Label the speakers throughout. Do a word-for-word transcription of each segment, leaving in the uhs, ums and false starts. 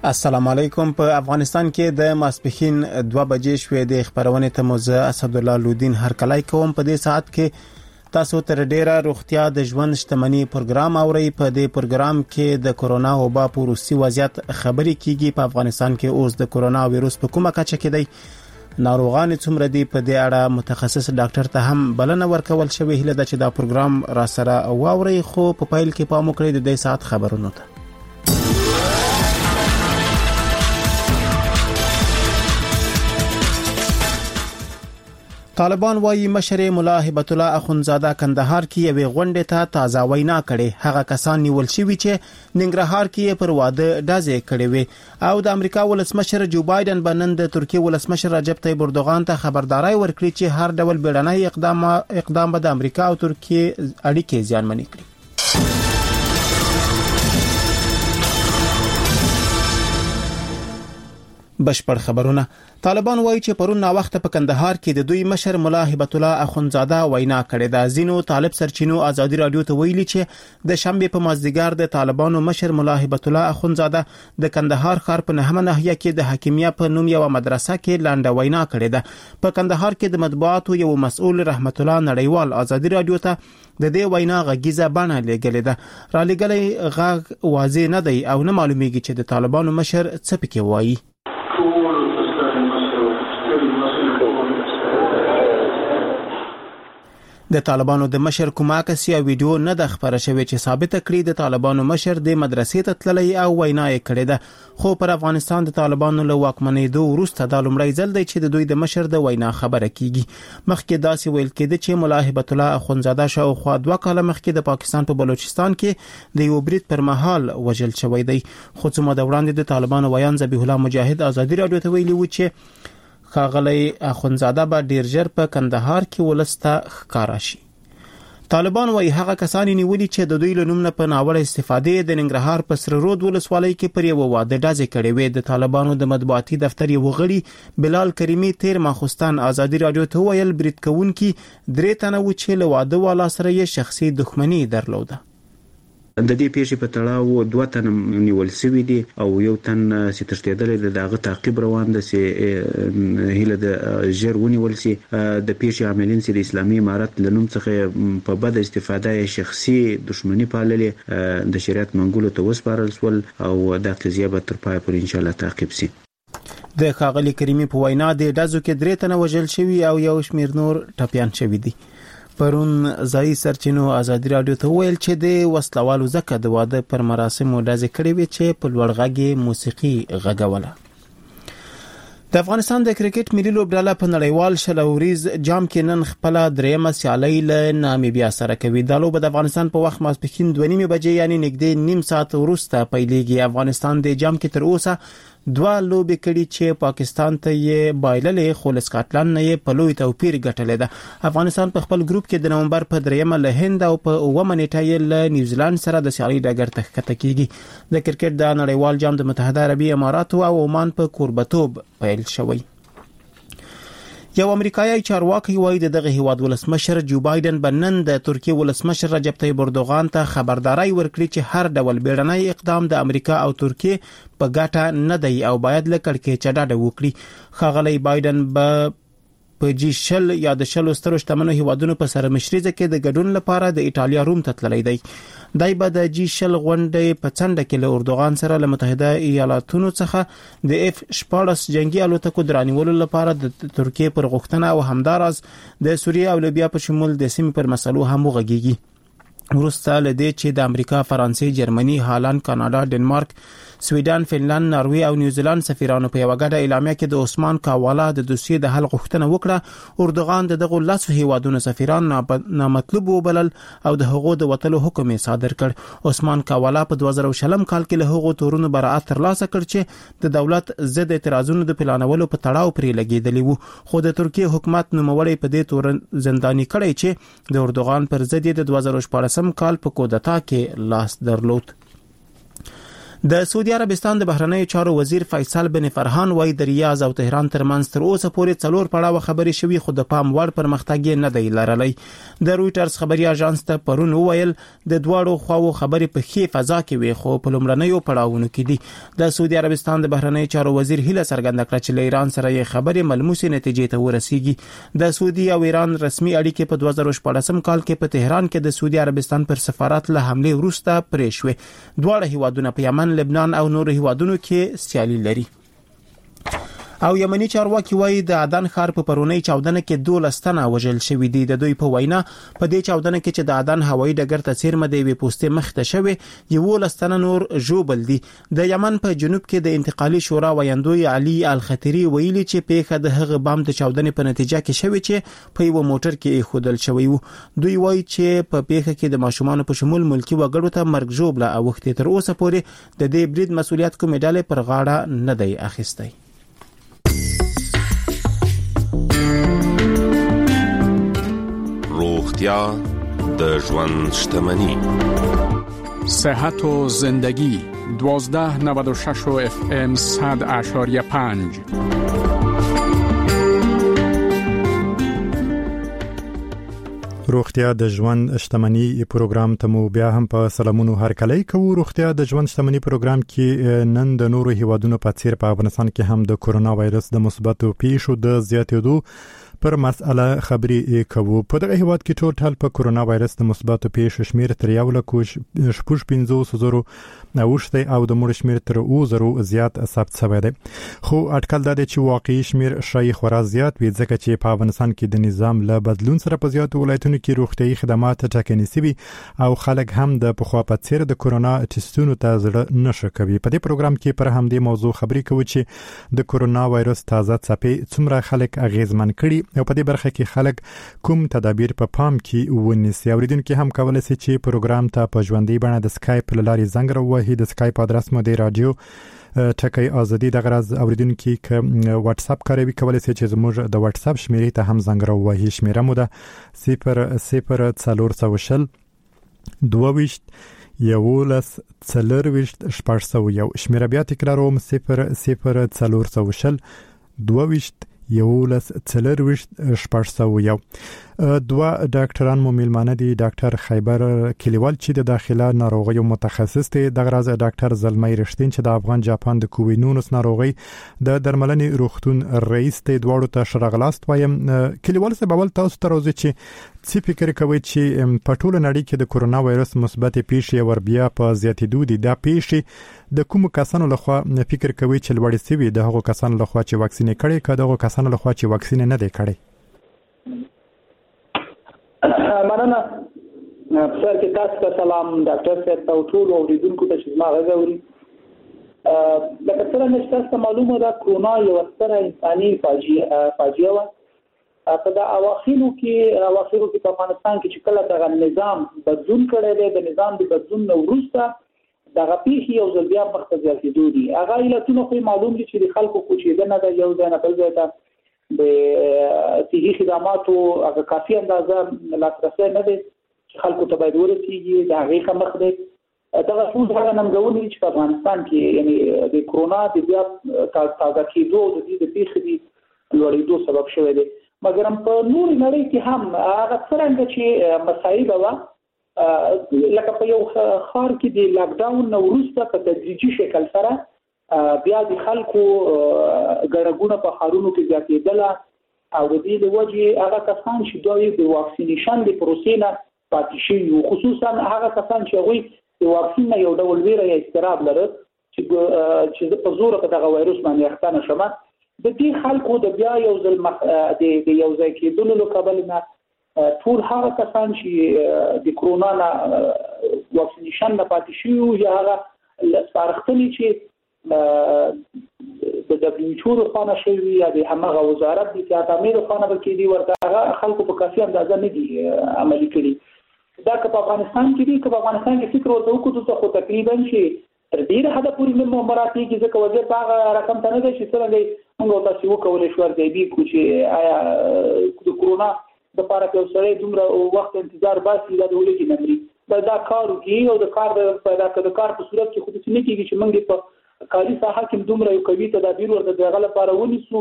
Speaker 1: السلام علیکم. په افغانستان کې د ماسپښین دوه بجې شوې د خبرونه ته موزه اسدالله لودین هرکلای کوم. په دې ساعت کې تاسو تر ډیره روغتیا د ژوند شتمنۍ پروګرام اورئ. په دې پروګرام کې د کورونا وبا په روسي وضعیت خبرې کیږي. په افغانستان کې اوس د کورونا وایروس په کومه کچه کې دی، ناروغان څومره دي، په دې اړه متخصص ډاکټر ته هم بلنه ورکول شوې. هله د چې دا پروګرام را سره واورئ، خو په پایل کې پام وکړئ د دې ساعت خبرونو ته. طالبان وايي مشر مولا هبت الله اخونزاده کندهار کې یوې غونډې ته تازه وینا کړې. هغه کسان نیول شوي چې ننګرهار کې پر واده ډازې کړې وي او د امریکا ولسمشر جو بایدن بنن د ترکیه ولسمشر رجب طیب اردوغان ته خبرداري ورکړي چې هر ډول بیړنۍ اقدام اقدام به د امریکا او ترکیه اړیکې زیانمنې کړي. بشپړ خبرونه. طالبان وایي چې پرون نا وخت په کندهار کې د دوی مشر مولا هبت الله اخونزاده وینا کړې ده. زینو طالب سرچینو ازادي رادیو ته ویلي چې د شنبه په مازدیګر د طالبانو مشر مولا هبت الله اخونزاده د کندهار ښار په نهمه ناحیه کې د حکیمیه په نوم یو مدرسه کې لاندې وینا کړې ده. په کندهار کې د مطبوعاتو یو مسؤل رحمت الله نړیوال ازادي رادیو ته د دې وینا غږیزه بڼه لګلې ده. را لګلې غږ واضح نه دی او نه معلومیږي چې د طالبانو مشر څه پکې وایي. د طالبانو د مشر کومه کسي او ویډیو نه د خبره شوی چې ثابت کړي د طالبانو مشر د مدرسې ته تللی او وینا یې کړې ده. خو پر افغانستان د طالبانو له واکمنېدو وروسته د لومړی ځل دی چې د دوی د مشر د وینا خبره کیږي. مخکې داسې ویل کېده چې مولا هبت الله اخونزاده شاوخوا دوه کاله مخکې د پاکستان په بلوچستان کې د یو برید پر مهال وژل شوی دی. خو څو مده وړاندې د طالبانو ویان ذبیح الله مجاهد ازادي رادیو ته ویلي و چې ښاغلی اخونزاده به ډیر ژر په کندهار کې ولسته ښکارا شي. طالبان وايي هغه کسان نیولي چې د دوی له نوم نه په ناوړه استفادې د ننګرهار په سره رود ولسوالۍ کې پر یو واده ډازې کړې وې. د طالبانو د مطبوعاتي دفتر یو غړي بلال کریمی تیر ماخوستان ازادي رادیو ته ویل برید کوونکي درې تنه و چې له واده والا سره یې شخصي دښمني درلوده.
Speaker 2: د دې پیښې په تړاو دوه تن نیول شوي دي او یو تن چې تښتېدلی دی، دغه تعقیب روان ده چې هیله د ژر ونیول شي. د پیښې عاملین چې د اسلامي امارت له نوم څخه په بده استفاده یې شخصي دښمني پاللې د شریعت منګولو ته وسپارل شول او دا قضیه به تر پایه پورې انشاءالله تعقیب شي.
Speaker 1: د ښاغلي کریمي په وینا د ډزو کې درې تنه وژل شوي او یو شمېر نور ټپیان شوي دي. پرون ځایي سرچینو ازادي رادیو ته ویل چې د وسلوالو زکه د واده پر مراسمو ډزې کړې وې چې په لوړ غږ موسیقي غږوله. د افغانستان د کرکټ ملي لوبډله په نړیوال شلوریز جام کې نن خپل دریمه سیالي له نامیبیا سره کوي. د لوب د افغانستان په وخت ماسپښین دوه نیمه بجې یعنی نږدې نیم ساعت وروسته پیلېږي. افغانستان د جام کې تر اوسه دوه لوبې کړي چې پاکستان ته یې بایللې، خو له سکاټلند نه یې په لوی توپیر ګټلې ده. افغانستان په خپل ګروپ کې د نومبر په دریمه له هند او په اوومه نیټه یې له نیوزیلند سره د سیالي ډګر ته ښکته کیږي. د کرکټ د نړیوال جام د متحده عربي اماراتو او عمان په کوربتوب پیل شوی. یو امریکایي چارواکي وایي دغه هیواد ولسمشر جو بایدن بنن د ترکیه ولسمشر رجب طیب اردوغان ته خبرداري ورکړي چې هر ډول بیړنۍ اقدام د امریکا او ترکیه په ګټه نه دی او باید له کړکېچ ډډه وکړي. ښاغلی بایدن به په جی شل یا د شلو سترو شتمنو هیوادونو په سره مشرزه کې د ګډون لپاره د ایټالیا روم ته تللی دی. دای به د جی شل غونډې په څنډه کې له اردوغان سره له متحده ایالاتونو څخه د اف شپاړس جنگي الوتکو درانیولو لپاره د ترکیه پر غوښتنه او همداراز د سوریه او لیبیا په شمول د سیمې پر مسلو هم وغږیږي. وروسته له دې چې د امریکا، فرانسې، جرمني، هالند، کاناډا، ډنمارک، سویډن، فنلند، ناروې او نیوزیلند سفیرانو په یو غټه اعلامیه کې د عثمان کاوالا د دوسیې د حل غوښتنه وکړه. اردوغان د دغه لاسو هیوادونو سفیران نامطلوب وبلل او د هغو د وټلو حکم یې صادر کړ. عثمان کاوالا په دوه زره شلم کال کې له هغو تورونو برائت ترلاسه کړ چې د دولت ضد اعتراضونو د پلانولو په تړاو پرې لګیدلی وو. خو د ترکیه حکومت نوموړی په دې تورن زنداني کړی چې د اردوغان پر ضد د دوه زره شپاړسم کال په کودتا کې لاس درلود. د سعودي عربستان د بهرنیو چارو وزیر فیصل بن فرحان وايي د ریاض او تهران ترمنځ تر اوسه پورې څلور پړاوه خبرې شوې خو د پام وړ پرمختګ نه دی لرلی. د رويټرز خبري اژانس ته پرون وویل د دواړو خواو خبرې په ښه فضا کې وي خو په لومړنیو پړاوونو کې دي. د سعودي عربستان د بهرنیو چارو وزیر هیله څرګنده کړه چې له ایران سره یې خبرې ملموسې نتیجې ته ورسیږي. د سعودي او ایران رسمي اړیکې په دوه زره شپږم کال کې په تهران کې د سعودي عربستان پر سفارت له حمله وروسته پرې شوې. دواړه هیوادونه په یمن، لبنان او نورو هیوادونو کې سیالي لري. او یمنی چارواکي وایي د عدن ښار په پرونی چاودنه کې دولس تنه وژل شوي دي. د دوی په وینا په دې چاودنه کې چې د عدن هوایي ډګر ته څیرمه دی وي پوسټې مخته شوی یولس تنه نور ژوبل دي. د یمن په جنوب کې د انتقالي شورا ویاندوی علي الخطری ویلي چې پیښه د هغه بام د چاودنې په نتیجه کې شوی چې په یو موټر کې خودل شوی وو. دوی وایي چې په پیښه کې د ماشومان په شمول ملکی وګړو ته مرګ ژوبله او وخت تر اوسه پورې د دې برید مسولیت کومې ډلې پر غاړه نه دی اخیستی.
Speaker 3: روغتیا د ژوند شتمني.
Speaker 4: صحت و زندگی دوازده نود و شش و اف ام صد اشاریه پنج.
Speaker 5: روغتیا د ژوند شتمني پروګرام ته مو بیا هم په سلامونو هرکلی کوو. روغتیا د ژوند شتمني پروګرام کې نن د نورو هیوادونو په څیر په افغانستان کې هم د کورونا وایرس د مثبتو پیښو د زیاتېدو پر مسأله خبرې کوو. په دغه هیواد کې ټوټل په کورونا وایرس د مثبتو پیښو شمیر تر یو لک شپږ پنځوس زره اوښتی او د مړو شمیر تر اوه زره زیات ثبت شوی دی. خو اټکل دا دی چې واقعي شمیر شای خورا زیات وي ځکه چې په افغانستان کې د نظام له بدلون سره په زیاتو ولایتونو کې روغتیايي خدمات ټاکنې شوي او خلک هم د پخوا په څیر د کورونا ټیسټونو ته زړه نشه کوي. په دې پروګرام کې پر همدې موضوع خبرې کوو چې د کورونا وایرس تازه څپې څومره خلک اغیزمن کړي او په دې برخه کې خلک کوم تدابیر په پا پام کې ونیسي. اوریدونکو هم کولای شي چې پروګرام ته په ژوندۍ بڼه د سکایپ له لارې زنګ راووهي. د سکایپ ادرس مو دی رادیو ټکی آزادي. د غرض اوریدونکو ک واتس اپ کاروي کولای شي چې زموږ د واتس اپ شمیرې ته هم زنګ راووهي. شمیره مو ده صفر صفر څلور سوه شل دوه یولس څلرویشت شپږ سوه یو. شمیره بیا تکراروم صفر صفر څلور سوه شل دوه یولس څلرویشت شپږ سوه یو. دوه ډاکټران مو میلمانه دي. ډاکټر خیبر کلیوال چې د داخله ناروغیو متخصص دی، دغه راز ډاکټر زلمی رښتین چې د افغان جاپان د کووید نولس ناروغي د درملنې روغتون رئیس دی. دواړو ته ښه راغلاست وایم. کلیوال صاحب اول تاسو ته راځي چې څه فکر کوئ چې په ټوله نړۍ کې د کورونا وایرس مثبت پیښې ور بیا په زیاتېدو دي؟ دا پیښې د کوم کسانو لخوا فکر کوئ چې لوړې شوي؟ د هغو کسانو لخوا چې واکسین کړي که دغه کسانو لخوا چې واکسین نه دی کړی؟
Speaker 6: مننه. سر کې تاسو ته سلام ډاکټر صاحب او ټول اوریدونکو ته چې ما غږ اوري. لکه څنګه چې تاسو معلومه ده کورونا یو ستره انساني فاجعه فاجعه وه. په دا اواخرو کې اواخرو کې په افغانستان کې چې کله دغه نظام بدلون کړی دی، د نظام د بدلون نه وروسته دغه پیښې یو ځل بیا مخ ته زیاتېدو دي. هغه علتونه خو معلوم دي چې د خلکو کوچېدنه ده یو ځای نه بل ځای ته، د صحي خدماتو هغه کافي اندازه لاسرسی نه دی چې خلکو ته باید ورسېږي، د هغې کمښت دی. دغه ټول هغه ننګونې دي چې په افغانستان کې یعنې د کورونا د بیا تازه کېدو او د دې د پیښې د لوړېدو سبب شوی دی. مګر په نورې نړۍ کې هم هغه څرنګه چې مسایل وه، لکه په یو ښار کې د لاکډاون نه وروسته په تدریجي شکل سره بیا د خلکو ګڼه په ښارونو کې زیاتېدله او د دې د وجې هغه کسان چې دوی د واکسینیشن د پروسې نه پاتې شوي وو، خصوصا هغه کسان چې هغوی د واکسین نه یو ډول ویره یا اضطراب لرل چې زه په زوره په دغه وایرس باندې اخته نه شم، د دې خلکو د بیا یو ځل د یو ځای کېدلو له کبله نه ټول هغه کسان چې د کورونا نه واکسینیشن نه پاتې شوي وو یا هغه سپارښتنې چې د دبليو ایچ او د خوا نه شوي یا د همغه وزارت د صحت د خوا نه به کېدي ورته هغه خلکو په کافي اندازه نه دي عملي کړي. دا که په افغانستان کې دي که په افغانستان کې فکر ورته وکړو خو تقریبا چې تر ډېره حده پورې نه مراعاتېږي ځکه وضعیت په هغه رقم ته نه دی چې څرنګه موږ او تاسې وکولی شو ارزیابي کړو چې آیا د کورونا دپاره که یو سړی دومره وخت انتظار باسي دا د ولې نه مري. دا کار کوي او د کار د پیدا کړو کار په صورت کې خو د سنې کېږي چې موږ په کاري ساحه کې دومره یو قوي تدابیر ورته دغه لپاره ونیسو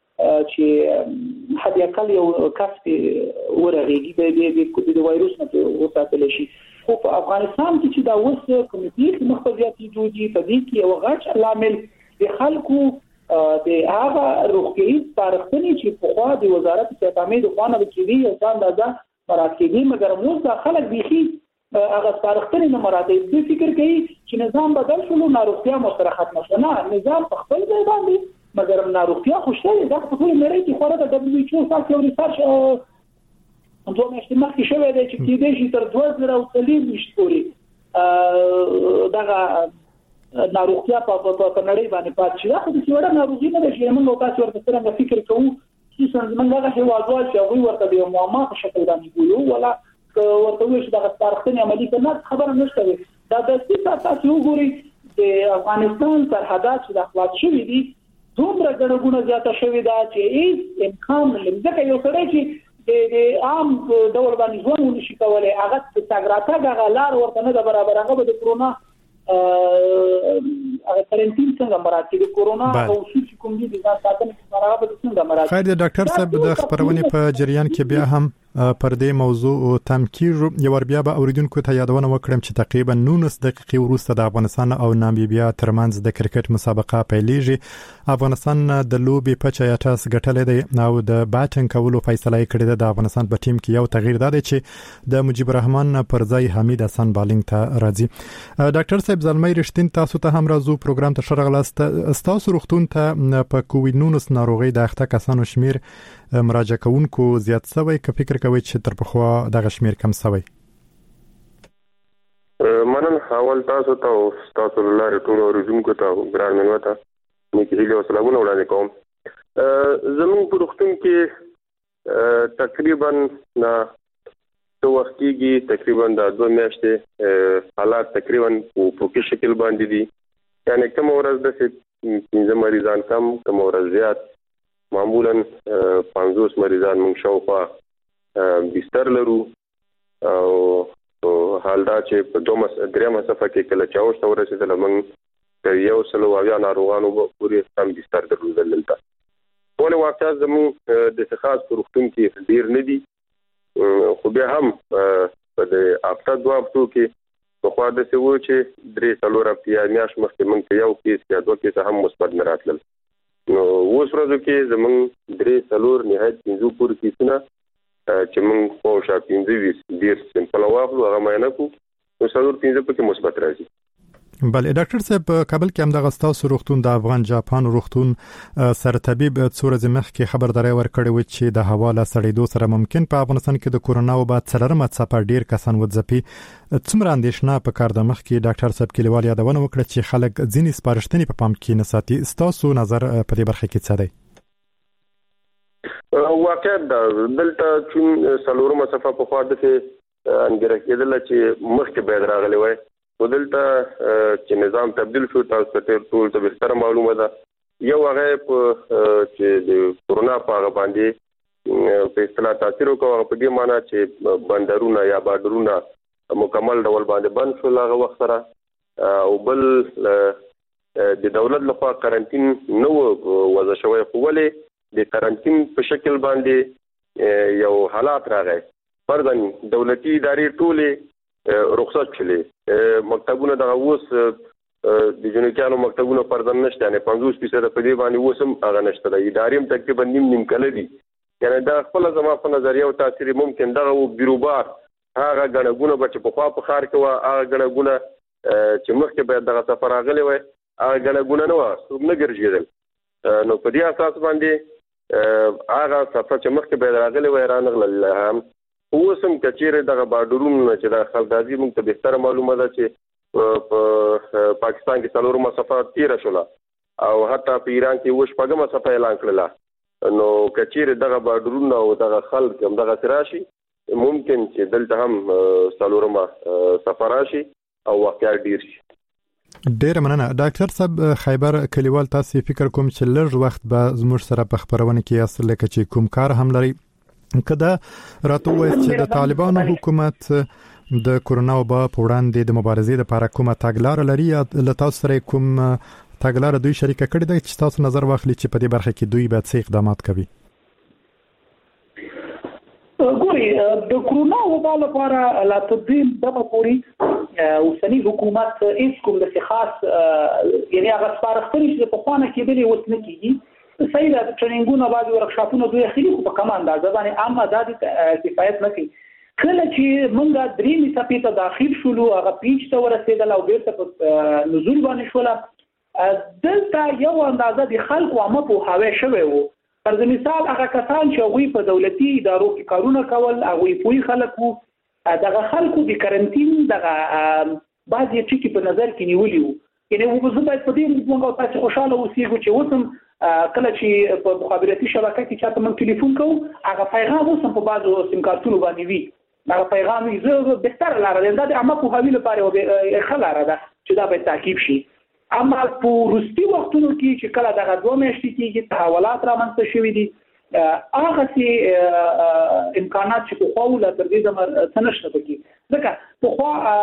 Speaker 6: چې حد اقل یو کس ورغېږي د د وایروس نه وساتل شي. خو په افغانستان کې چې دا اوس کمیټې مخبرياتي جوړي په دې کې یو غټ عامل د خلکو د هغه روغتیايي سپارښتنې چې په خوا د وزارت صحت د خوانه کېږي او ځان دازه مراد کېږي مګر موږ د خلک بيخي هغه سپارښتنې نه مراد دي فکر کوي چې نظام بدل شول ناروغتیا مو سره ختم شوه. نه نظام په خپل ځای باندې مګر ناروغتیا خوشاله ده په ټول نړۍ کې خورا د دبليو ایچ او سره یو ریسرچ دوه میاشتې مخکې شوی دی چې کېدای شي تر دوه زره او څلور میاشتې پورې دغه ناروغتیا په په نړۍ باندې پات شي. دا خو د څوړه ناروغي نه ده چې موږ تاسو ورته سره فکر کوو چې څنګه موږ هغه هیوادوال چې هغه ورته د معما په شکل باندې ګورو ولا ورته وایي چې دغه سپارښتنې عملي کړه خبره نشته وي. دا د سیاسي تاسو وګورئ د افغانستان سرحدات چې د خلاص شوي دي دومره ګڼه زیاته شوې ده چې هیڅ امکان نه لري ځکه یو سړی چې د عام ډول باندې ژوند ونشي کولای هغه څنګه هغه لار ورته نه برابر هغه د کرونا هغه کارنټین څنګه مراد دي کرونا او چې کوم دي د ساتنې هغه به څنګه مراد.
Speaker 5: خیر د ډاکټر صاحب د خبرونه په جریان کې بیا هم پر دې موضوع تم کیږي. یو ور بیا به اوریدونکو ته یادونه وکړم چې تقریبا نولس دقیقې وروسته د افغانستان او نامبیا ترمنځ د کرکټ مسابقه پیلېږي. افغانستان د لوبي په چا ټاس ګټلې دی او د بیټینګ کولو فیصله کړې ده. د افغانستان په ټیم کې یو تغییر ده چې د مجيب الرحمن پر ځای حمید حسن بالینګ ته راځي. ډاکټر صاحب زلمی رښتین تاسو ته هم راځو پروګرام ته شرغلاست. تاسو روغتون ته په کووډ نولس ناروغي د اخته کسانو شمیر مراجعه کوونکو زیات شوی که فکر کوي چې تر پخوا دغه شمیر کم شوی؟
Speaker 7: منن حوال تاسو ته تاسو لاره ټول اوریدونکو ته ګران منوته نیکی هیله او سلامونه وړاندې کوم. زمون په روغتون کې تقریبا نه تو وخت کېږي تقریبا د دوه میاشتې حالات تقریبا په کې شکل باندې دي. یعنی کوم ورځ د پنځه مریضان کم کوم ورځ زیات معمولا پنځوس مریضان موږ شاوخوا بستر لرو او حال دا چې په دوه درېمه صفه کې کله چې اوس ورسېدل موږ یو سلو اویا ناروغانو پورې سم بستر درلودل دلته. ټول واقعات زموږ د اتخاذ په روغتون کې ډیر نه دي خو بیا هم په د هفته دوه هفتو کې په خوا داسې و چې درې څلور هفتې یا میاشت مخکې موږ ته یو کیس یا دوه کیسه هم مثبت نه راتلل. نو اوس ورځو کې زموږ درې څلور نهایت پنځو پورې کیسونه چې موږ خواوشا پنځه ویشت ډېر سمپل واخلو هغه معاینه کړو نو څلور پنځه پکې مثبت راځي.
Speaker 5: بله ډاکټر صاحب کابل کې هم دغه ستاسو روغتون د افغان جاپان روغتون سرطبيب څو ورځې مخکې خبرداري ورکړې و چې د هوا له سړېدو سره ممکن په افغانستان کې د کورونا وبا څلورمه څپه ډیر کسان وځپي. څومره اندېښنه په کار د مخ کې ډاکټر صاحب کلیوال یادونه وکړه چې خلک ځینې سپارښتنې په پام کې نه ساتي. ستاسو نظر په دې برخه کې څه دی؟
Speaker 7: واقعا دلته چې څلورمه څپه په خوا ده چې انګره کېدل چې مخکې باید راغلی وای ودلته چې نظام تبدیل شو تاسو ته ټول ته بهتر معلومه ده. یو هغه په چې د کورونا په هغه باندې په اصطلاح تاثیر وکړ په دې معنی چې بندرونه یا بارډرونه مکمل ډول باندې بند شول هغه وخت سره او بل د دولت لخوا کارانتین نو وضع شوی خو ولې د کارانتین په شکل باندې یو حالات راغی. فرضاً دولتي ادارې ټولې رخصت چلې مکتبونه د اوس د جنوکانو مکتبونه پردن نشته نه پنځوس فیصد په دې باندې وسم هغه نشته د ادارې تقریبا نیم نیم کله دي. یعنی دا خپل زما په نظریه او تاثیر ممکن دغه بیروبار هغه غنغونه بچ په خوا په خار کې وا هغه غنغونه چې مخکې باید دغه سفر راغلی وای هغه غنغونه نه و نه ګرځیدل. نو په دې اساس باندې هغه سفر چې مخکې باید راغلی وای رانغله هم اوسم کچېره دغه بارډرونو چې د خلدازي موږ ته بهتر معلومه ده چې په پاکستان کې څلور مسافه تیر شوله او حتی په ایران کې وښ پګه مسافه اعلان کړله. نو کچېره دغه بارډرونو او دغه خلک هم دغه سراشي ممکن چې دلته هم څلور مسافه راشي او واقعا ډیر شي.
Speaker 5: ډیر مننه ډاکټر صاحب. خیبر کلیوال تاسو فکر کوم چې لږ وخت به زموږ سره په خبرونه کې اصل لکه چې کوم کار هم لري کدا راته وایي چې د طالبانو حکومت د کورونا وبا په وړاندې د مبارزې لپاره کومه تګلارې لري یا له تاسو سره کوم تګلارې دوی شریکه کړې ده چې تاسو نظر واخلي چې په دې برخه کې دوی به څه اقدامات کوي؟
Speaker 6: ګوري د کورونا وبا لپاره لا تدین دغه پوری اوسنی حکومت هیڅ کوم د خاص یعنی هغه سپارښتنې چې په خوانه کې بلی وت نه کیږي صحیح ده ټریننګونه بعض ورکشاپونه دوی اخلي خو په کوم اندازه باندې عامه د کفایت نه کوي. کله چې موږ درې میثاقي ته داخل شولو هغه پیچ ته ورسېدل او بیرته په نزول باندې شول دلته یو اندازه د خلکو عامه په هاوی شوی وو. پر مثال هغه کسان چې هغوی په دولتي ادارو کې کارونه کول هغوی پوي خلکو دغه خلکو د کرنټین دغه بعضې ټکي په نظر کې نیولي وو. یعنې زه باید په دې موږ او تاسې خوشحاله اوسېږو چې اوس هم کله چې په مخابراتي شبکه کې چاته موږ ټلیفون کوو هغه پیغام اوس هم په بعضو سیم کارتونو باندې وي. هغه پیغام وي زه بهتره لاره ده دا د عامه پوهاوي لپاره یوه ښه لاره ده چې دا باید تعقیب شي. اما په وروستي وختونو کې چې کله دغه دوه میاشتې کېږي تحولات رامنځته شوي دي هغه سي امکانات چې په خو لا تر دې زمر څنشته پکې ځکه په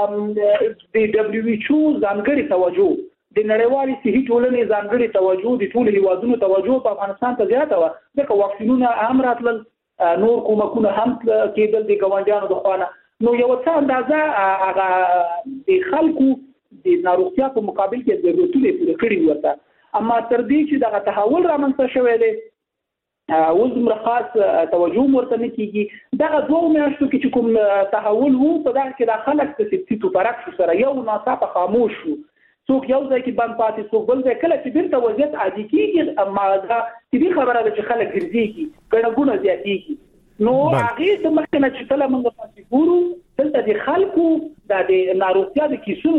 Speaker 6: خو د دبليو ایچ او ځانګړي توجه د نړیوالې صحي ټولنې ځانګړي توجه د ټولو هیوادونو توجه په افغانستان ته زیاته و ځکه واکسینونه هم راتلل نور کومکونه هم کېدل د ګاونډیانو د خوانه نو یو څه اندازه هغه د خلکو د ناروغتیا په مقابل کې ضرورتونه پوره کړي ورته اما تر دې چې دغه تحول رامنځته شوی دی اوس دومره خاص توجه ورته نه کېږي. دغه دوه میاشتو کې چې کوم تحول وو په دغه کې د خلک د سیټو پرعکس سره یو ناڅاپه خاموش شو څوک یو ځای کې بند پاتې څوک بل ځای کله چې بیرته وضعیت عادي کېږي اما دا دې خبره ده چې خلک ګرځېږي ګڼه ګوڼه زیاتېږي نو هغې د مخکې نه چې کله موږ تاسې ګورو دلته د خلکو د ناروغتیا د کیسونو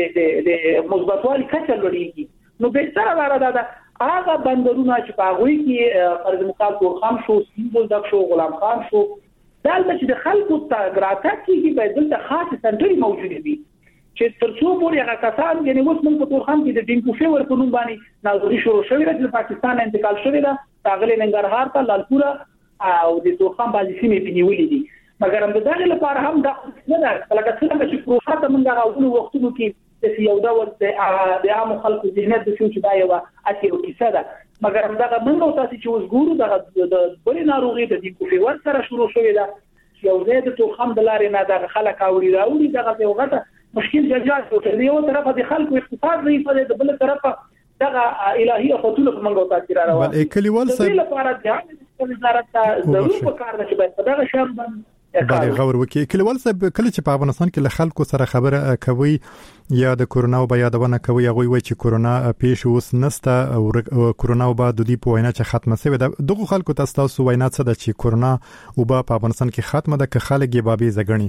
Speaker 6: د مثبتوالي کچه لوړېږي. نو بهتره لاره دا ده هغه بندرونه چې په هغوی کې فرض مثال کورخام شو سپین بولدک شو غلام خان شو دلته چې د خلکو تګ راتګ کېږي باید دلته خاصې سنټرې موجودې وي چې تر څو پورې هغه کسان یعنې اوس موږ په کورخام کې د ډینګو فیور په نوم باندې ناظري شروع شوې ده چې د پاکستان انتقال شوې ده ښاغلي ننګرهار ته لالپوره او د تورخم بعضې سیمې پرې نیولې دي مګر هم د دغې لپاره هم دا نه ده لکه څنګه چې پروسه ته موږ هغه اولو وختونو کې داسې یو ډول د عامو خلکو ذهنیت داسې و چې دا یوه هسې یو کیسه ده مګر همدغه موږ او تاسې چې اوس ګورو دغه د بلې ناروغۍ د ډینګو فیور سره شروع شوې ده چې یو ځای د تورخم د لارې نه دغه خلک اوري راوړي دغه یو غټه مشکل جنجال جوړ دی. یو طرفه د خلکو اقتصاد ضعیف دی د بل طرفه دغه الهي افتونه په منګو تاثیر راوړي.
Speaker 5: بل کلیوال
Speaker 6: صاحب لپاره د وزارت ته ضروري پکار ده چې باید په دغه شان باندې
Speaker 5: بله غور وکړي. کلیوال صاحب کله چې په افغانستان کې له خلکو سره خبره کوي یا د کورونا وبا یادونه کوي هغوی وایي چې کورونا پیښ اوس نسته او کورونا وبا د دې په وینا چې ختمه شوې ده. دغه خلکو ته ستاسو وینا څه ده چې کورونا وبا په افغانستان کې ختمه ده که خلک یې بابي زګني؟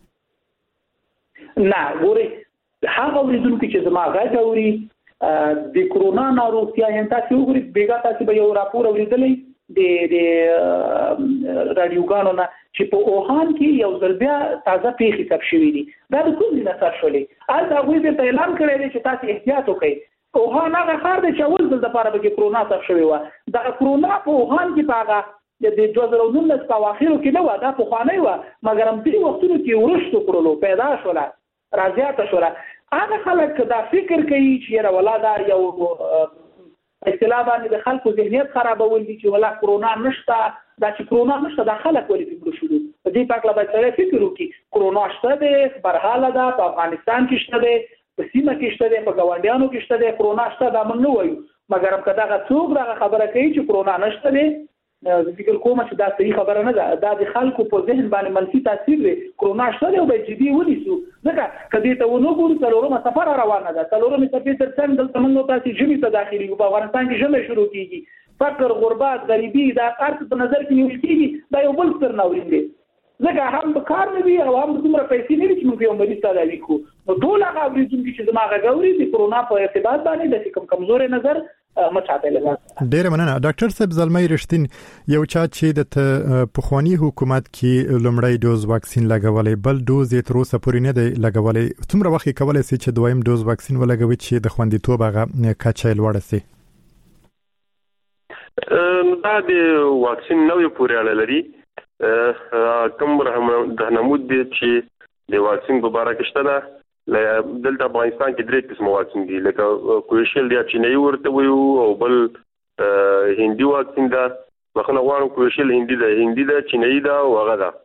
Speaker 5: نه
Speaker 6: ګوري هغه ورېدونکو چې زما غږ اوري د کورونا ناروغتیا یې تاسو وګورئ بیګا تاسو به یو راپور اوریدلی د د رادیوګانو نه چې په اوهان کې یو ځل بیا تازه پیښې ثبت شوې دي. دا د کوم ځای نه ثبت شولې هلته هغوی بېرته اعلان کړی دی چې تاسو احتیاط وکړئ. اوهان هغه ښار دی چې اول ځل دپاره پکې کرونا ثبت شوې وه. دغه کرونا په اوهان کې په هغه د دوه زره نولس په اواخرو کې نه وه دا پخوانۍ وه مګر همدې وختونو کې وروستو کړلو پیدا شوله رازیاته شوله. هغه خلک دا فکر کوي چې یاره ولا دا یو اصطلاح باندې د خلکو ذهنیت خرابول دي چې ولا کرونا نشته دا چې کرونا نشته دا خلک ولې فکر شروع په دې پاک لا باید سره فکر وکړي کرونا شته دی برحاله ده په افغانستان کې شته دی په سیمه کې شته دی په ګاونډیانو کې شته دی کرونا شته دا موږ نه وایو مګر هم که دغه څوک دغه خبره کوي چې کرونا نشته دی زه فکر کوم چې دا صحیح خبره نه ده. دا د خلکو په ذهن باندې منفي تاثیر دی. کرونا شته دی او باید جدي ونیسو ځکه که دې ته ونه ګورو څلورمه سفر روانه ده. څلورمې څپې تر څنګ دلته موږ تاسې ژمي ته داخلېږو په افغانستان کې ژمی شروع کېږي فقر غربت غریبي دا هر څه په نظر کې نیول کېږي دا یو بل ستر ناورین دی ځکه هم به کار نه وي او هم دومره پیسې نه وي چې موږ یو مریض تداوي کړو. نو ټول هغه اورېدونکي چې زما غږ اوري د کرونا په ارتباط باندې داسې کوم کمزوری نظر
Speaker 5: ډیره مننه ډاکټر صاحب زلمۍ رښتین یو چا چې د پخوانی حکومت کې لومړی ډوز واکسین لګولې بل ډوز یې تر اوسه پورې نه دی لګولې څومره وخت کولای شي چې دویم ډوز واکسین ولګوي چې د خوندیتوب هغه کچه لوړه شي؟
Speaker 7: دا د واکسین نوې پورې اړه لري کوم رهنمود دي چې د واکسین په اړه کې شته ده دلته افغانستان کې درې قسم واکسین دي لکه کوویشیلډ یا چینایي ورته وایو او بل هندي واکسین ده بخنه غواړم کوویشیلډ هندي ده هندي ده چینایي ده او هغه ده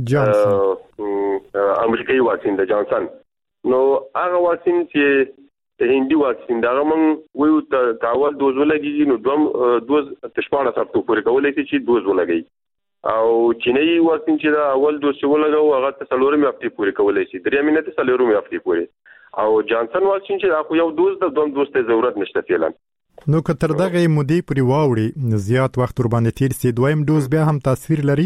Speaker 7: جانسن امریکایي واکسین ده جانسن نو هغه واکسین چې هندي واکسین دا موږ ویو ته کاول دوز ولګي نو دوم دوز تشپاړه سختو پورې کولای شي چې دوز ولګي او چینایي واکسین چې دا اول دوز ولګاو هغه ته څلورمې هفتې پورې کولای شي درېمې نه ته څلورمې هفتې پورې او جانسن واکسین چې دا خو یو دوز د دوم دوز ته ضرورت نشته فعلا
Speaker 5: نو کتر دغه مودې پورې واوړي زیات وخت ور باندې تیر سي دویم دوز بیا هم تاثیر لري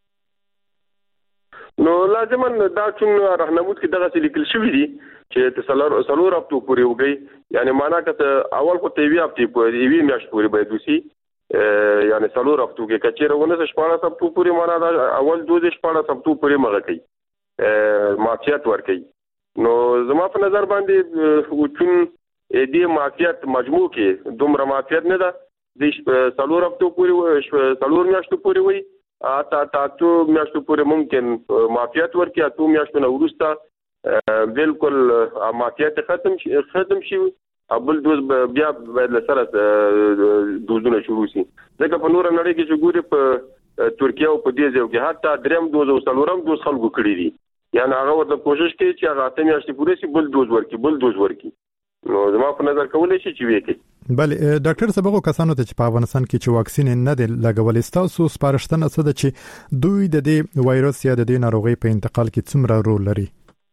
Speaker 7: نو لازم دا چې رهنمود کې دغه لیکل شوی دي چې څلور څلور هفتو پورې وګي یعنی معنا کته اول خو ته وی هفتې پورې وی میاشت پورې باید وسی یعنی څلور هفتو کې کچېره ونه شپږ هفتو پورې معنا دا اول دوز شپږ هفتو پورې مغه کوي معافیت ور کوي نو زما په نظر باندې وچون دې معافیت مجموع کې دومره معافیت نه ده د څلور هفتو پورې څلور میاشتو پورې وي اته تاسو میاشتو پورې ممکن معافیت ورکړي اتو میاشتو نه ورسته بالکل معافیت ختم شي ختم شي ابل دوز بیا باید سره دوزونه شروع شي ځکه په نور نړۍ کې چې ګوري په ترکیه او په دې ځای کې حتی دریم دوز او څلورم دوز خلکو کړی دي یعنی هغه ورته کوشش کوي چې هغه اتم میاشتې پورې شي بل دوز ورکړي بل دوز ورکړي نو زما په نظر کولای شي چې وکړي
Speaker 5: بله ډاکټر سبغو کسانو ته چې په افغانستان کې چې واکسین نه دی لګول ستاسو سپارښتنه څه ده چې دوی د دې وایرس یا د دې ناروغي په انتقال کې څومره رول لري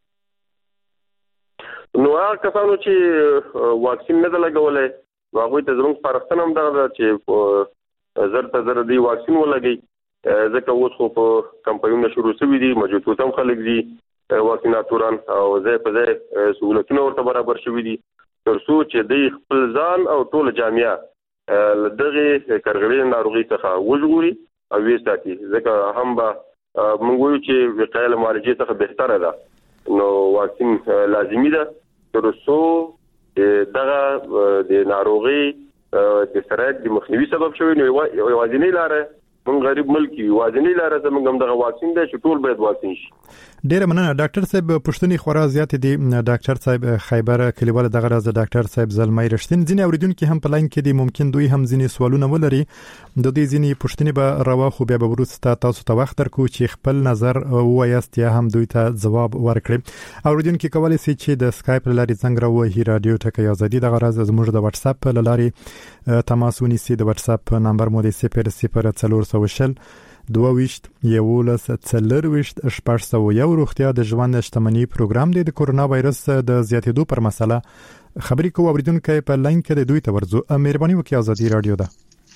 Speaker 7: نو هغه کسانو چې واکسین نه لګولای هغه ته زموږ سپارښتنه هم ده چې زر ته زر دی واکسین ولګي ځکه اوس خو په کمپاینونه شروع شوي دي موجود هم خلک دي واکسیناتوران او ځای په ځای سہولتونه ورته برابر شوي دي ترڅو چې د خپل ځان او ټول جامعه دغه کارګړې ناروغي څخه وژغوري او وساتي ځکه هم به موږ وایو چې وقایه له معالجې څخه بهتره ده نو واکسین لازمي ده ترڅو دغه د ناروغي د سرایت د مخنیوي سبب شوی نو یوازینی لاره موږ غریب ملک یو یوازینی لاره زموږ هم دغه واکسین ده چې ټول باید واکسین شي
Speaker 5: ډیره مننه ډاکټر صاحب پښتني خورا زیات دي ډاکټر صاحب خیبر کلیوال دغه راز ډاکټر صاحب زلمای رښتین ځینې اوریدونکو هم په لاین کې دي ممکن دوی هم ځینې سوالونه ولري د دې ځینې پښتني به روا خو بیا به ورسته تاسو ته وخت درکو چې خپل نظر وایست یا هم دوی ته جواب ورکړي اوریدونکو کولای شي چې د اسکایپ لارې څنګه راوهي رادیو ټکی آزادي دغه راز زموږ د واتس اپ لارې تماس ونیسي د واتس اپ نمبر مو د صفر صفر څلور سوشل دوه ویشت یولس څلور ویشت شپږ سوه یو روغتیا د ژوند شتمنۍ پروګرام دی د کورونا وایرس د زیاتېدو پر مسله خبرې کوو اوریدونکو په لاین کې د دوی ته ورځو مهرباني وکړئ آزادي رادیو ده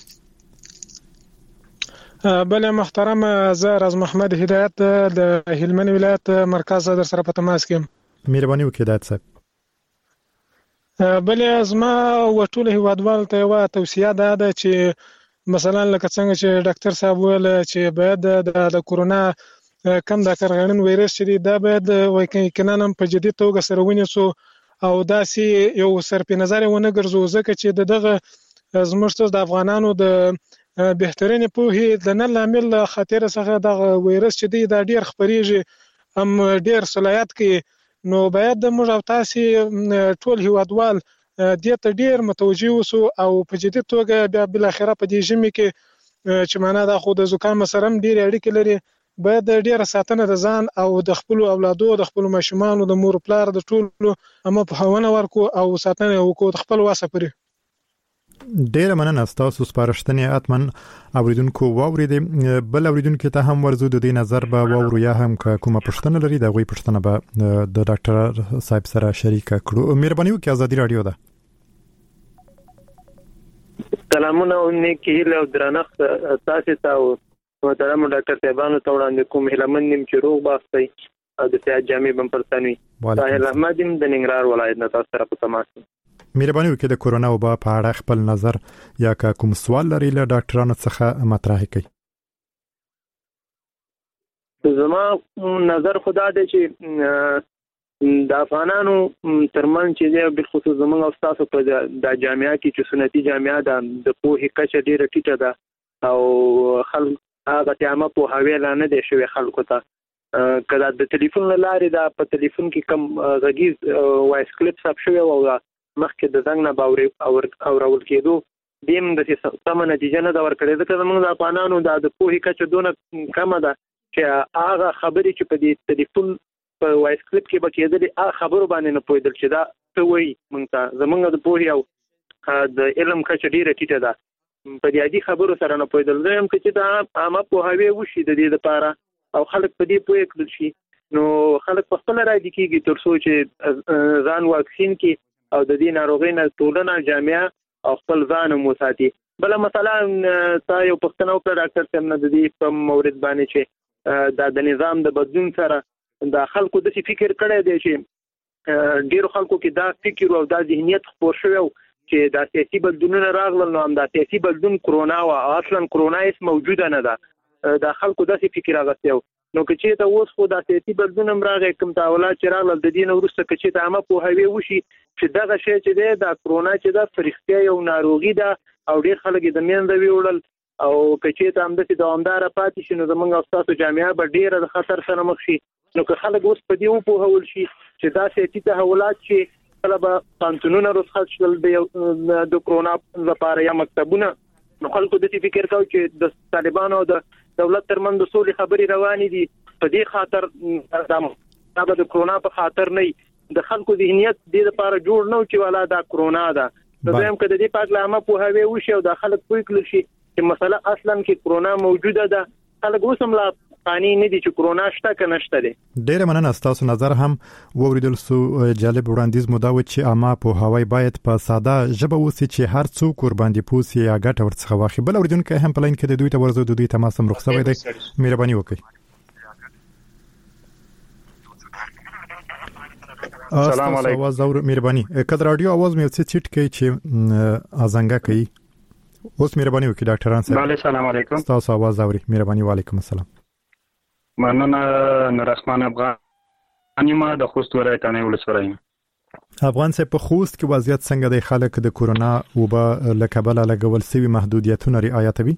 Speaker 8: بله محترم زه راز محمد هدایت د هلمند ولایت مرکز در سره په تماس کې
Speaker 5: مهرباني وکړئ هدایت صاحب
Speaker 8: بله زما وټول هیوادوال ته یو توصیه ده چې مثلا لکه څنګه چې ډاکټر صاحب ویل چې باید د کورونا کم د کارغړن وایرس چې دا باید وای کنه په جدي توګه سره ونیسو او داسې یو سرپ نظر ونه ګرځو ځکه چې دغه زموږ د افغانانو د بهترین پوهې د نه لامل خطر څخه د وایرس چې دی دا ډیر خپريږي هم ډیر صلاحیت کوي نو باید موږ او تاسو ټول هیوادوال دې ته ډیر متوجي وسو او په جدي توګه بیا بل اخره په دې ژمي کې چې معنا دا خو د زکام سره ډیر اړیکې لري باید ډیر ساتنه د ځان او د خپل اولادو د خپل ماشومان او د مور پلار د ټولو هم په هونه ورکو او ساتنه وکړو د خپل واسه پرې
Speaker 5: ډیر مننه تاسو سپارښتنې اتمن اوریدونکو واوریدي بل اوریدونکو ته هم ورزو د دې نظر به واورو یا هم کومه پښتنه لري دا غوي پښتنه به د ډاکټر صاحب سره شریک کړو مهرباني وکړئ آزادي رادیو ده
Speaker 9: سلامونه او نیکی له درنښت تاسو ته او محترم ډاکټر صاحبانو ته وړاندې کوم هلمند نیم چې روغ باستي د سیاحت جامع بمپرتنوي طاهر احمد د ننګرهار ولایت نه تاسو سره په تماس
Speaker 5: مهرباني وکړئ د کورونا وبا په اړه خپل نظر یا کوم سوال لري له ډاکټرانو څخه مطرح کړئ
Speaker 9: زما نظر خدا دې چې د افغانانو ترمن چې د خصوص زمونږ او تاسو په د جامعه کې چې سنتي جامعه ده د پوهې کچه ډیره ټیټه ده او خلک هغه عامه په هوی لا نه دی شوی خلکو ته کله د ټلیفون لارې دا په ټلیفون کې کم غږیز وایس کلیپ ثبت شوی او مخکې د زنګ نه باوري او راول کېدو دیم د سمه نتیجه نه دا ورکړې ده چې موږ د افغانانو د پوهې کچه دونه کمه ده چې هغه خبرې چې په دې ټلیفون په وایس کلیپ کې به کېدلې هغه خبرو باندې نه پوهېدل چې دا څه وایي موږ ته زموږ د پوهې او د علم کچه ډېره ټیټه ده په دې عادي خبرو سره نه پوهېدل زه یم چې دا عامه پوهاوی وشي د دې لپاره او خلک په دې پوه کړل شي نو خلک په خپل راځي کېږي تر څو چې ځان واکسین کې او د دې ناروغۍ نه ټولنه جامعه او خپل ځان مو ساتي بل مثلا تا یو پښتنه وکړه ډاکټر صاحب نه د دې په مورد باندې چې دا د نظام د بدلون سره د خلکو د فکر کړی دی چې ډیرو خلکو کې دا فکر او دا ذهنیت خپور شوی چې دا سیاسي بدلونونه راغلل نو هم دا سیاسي بدلون کرونا او اصلا کرونا هیڅ موجوده نه ده دا خلکو د فکر راغستیو نو چې دا اوس خو دا سیاسي بدلون هم راغی کوم تاولات چې راغلل د دین ورسته چې ته عامه په هوی وشي چې دغه شی چې دی دا کرونا چې دا فرښتیا یو ناروغي ده او ډیر خلک د میندې ویوړل او چې ته هم د دوامدار پاتې شنو زمونږ استادو جامعه به ډیره د خطر سره مخ شي نو که خلک اوس په دې په هول شي چې دا سیاسي تحولات چې کله به قانونونه رخصت شول د کرونا لپاره یا مکتبونه نو خلکو د فکر کاوه چې د طالبانو او د دولت ترمن د سولې خبري روانې دي په دې خاطر دا د کرونا په خاطر نه د خلکو ذهنیت د لپاره جوړ نه چې والا دا کرونا ده نو زم کده دې پاک لامه په هوی وشي او د خلک پوي کړی شي چې مسله اصلا کې کرونا موجوده ده خلک اوسم لا قانی نه دي چې کرونا شته که نشته دي
Speaker 5: ډېر مننه تاسو نظر هم ووریدل سو جالب وړاندیز مو دا و چې اما په هوای باید په ساده ژبه وسی چې هر څوک ور باندې پوسی یا ګټه ورڅخه واخی بل اوریدونکو هم په لاین کې د دوی ته ورزو د دوی تماس هم رخصوي دي مهرباني وکړئ السلام علیکم आवाज اور مهرباني کله رادیو आवाज مې څه چټ کوي چې ازنګا کوي اوس مهرباني وکړئ ډاکټران صاحب
Speaker 10: السلام علیکم
Speaker 5: تاسو आवाज اوري مهرباني وعلیکم السلام
Speaker 10: مننه نور رحمان افغان ما د خوست ولایت نه ولسوالۍ
Speaker 5: افغان سه په خوست کې وضعیت څنګه د خلک د کورونا او به لکبل لګول سوي محدودیتونه رعایتوي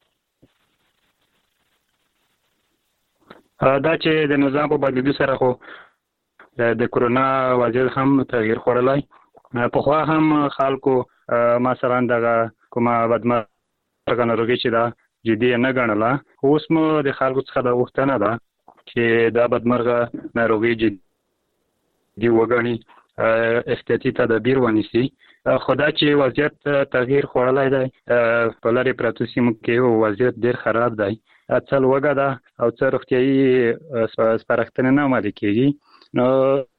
Speaker 10: دا چې د نظام په بدلیدو سره خو د کورونا وضعیت هم تغییر خورلای په خو هم خلکو مثلا دغه کومه بدمرغه ناروغي چې دا جدي نه ګڼله اوس مو د خلکو څخه د وختنه ده چې دا بدمرغه ناروغي جدي وګڼي احتیاطي تدابیر ونیسي خدا چې وضعیت تغییر خورلای دی په لارې پراتو سیمو کې وضعیت ډیر خراب دی اصل وګه ده او څه روغتیایي سپارښتنې نه عملي کېږي نو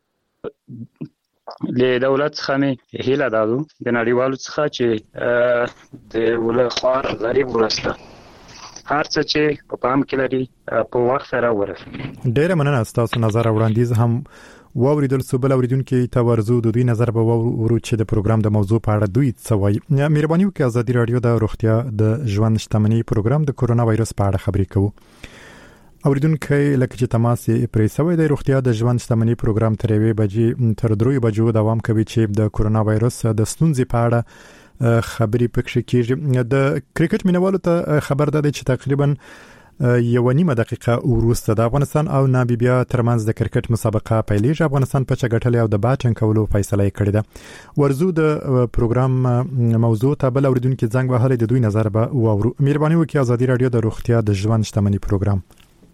Speaker 10: له دولت څخه مې هیله ده د نړیوالو څخه چې د ولخوار غریب ورسته هر څه چې په پام کې لري په وخت سره ورسېږي
Speaker 5: ډېر مننه تاسو نظر وړاندیز هم ووریدل سو بل اوریدونکو ته ورزو د دوی نظر به ورو چې د پروګرام د موضوع په اړه دوی څه وایي مهرباني وکړئ ازادي رادیو د روغتیا د ژوند شتمنۍ پروګرام د کورونا وایرس په اړه خبرې کوو اوریدونکو لکه چې تماس پرې سوي د روغتیا د ژوند شتمنۍ پروګرام تر یوې بجې تر درې بجو دوام کوي چې د کورونا وایرس د ستونزې په اړه خبري پکښ کېږي د کرکټ مینوالو ته خبر ده چې تقریبا یو نیمه دقیقه وروسته د افغانستان او نامبیا ترمنځ د کرکټ مسابقه پیلېږي افغانستان په چګټلې او د باټن کولو فیصله کړې ده ورزو د پروګرام موضوع ته بل اوریدونکو زنګ وهلې د دوی نظر به وورو مهرباني وکړئ ازادي رادیو د روغتیا د ژوند شتمنۍ پروګرام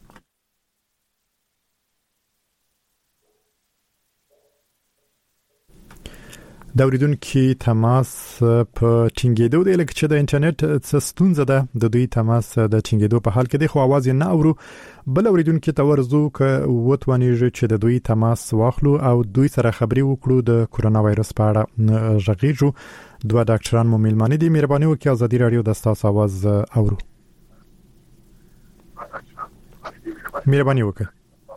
Speaker 5: د اوریدونکو تماس په ټینګېدو دی لکه چې د انټرنیټ څه ستونزه ده د دوی تماس د ټینګېدو په حال کې دی خو आवाज نه اورو بل اوریدونکو ته ورزو ک وټوانیږي چې د دوی تماس واخلو او دوی سره خبري وکړو د کورونا وایرس په اړه ژغېږو دوه ډاکټران مو میلمانه دي مهرباني وکړئ ازادي رادیو د تاسو आवाज اورو مهرباني وکړئ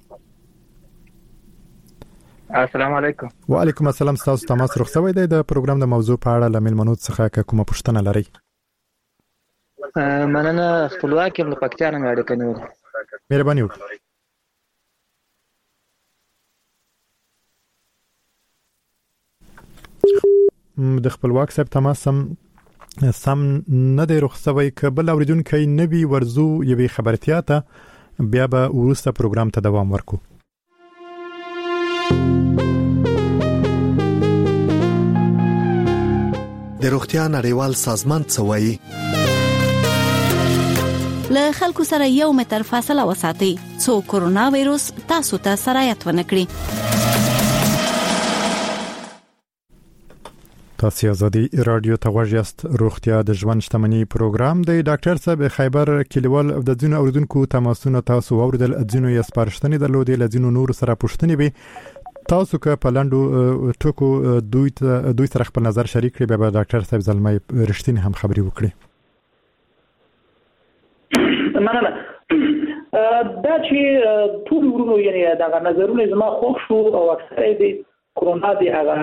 Speaker 10: السلام علیکم
Speaker 5: وعلیکم السلام تاسو تماس رخصوي دی د پروګرام د موضوع په اړه لملمنو څخه کومه پوښتنه لرئ
Speaker 11: مننه خپلواک یم له پکتیا نه اړیکه نیولې
Speaker 5: مهرباني وکړئ د خپلواک صاحب تماس هم سم نه دی رخصوي کبل اوریدونکو نبي ورزو یوي خبرتیا ته بیا به ورسته پروګرام ته دوام ورکو.
Speaker 12: د روغتیا نړیوال سازمان څه وایي؟
Speaker 13: له خلکو سره یو متر فاصله وساتئ څو کورونا وایروس تاسو ته سرایت ونکړي.
Speaker 5: تاسو ازادي رادیو ته غوښیاست. روغتیا د ژوند شتمنۍ پروګرام دی. ډاکټر صاحب خیبر کلیوال د ځینو اوریدونکو تماسونه تاسو اوریدل، ځینو یې سپارښتنې درلودې، لځینو نور سره پوښتنې به تاسو که په لاندو ټکو دوی دوی سره خپل نظر شریک کړئ. به ډاکټر صاحب زلمي رښتینی هم خبري وکړي.
Speaker 6: مننه. دا چې ټول ورونو یعنی دا نظرونه زما خوښ شو او اکثره دي کورونا دی هغه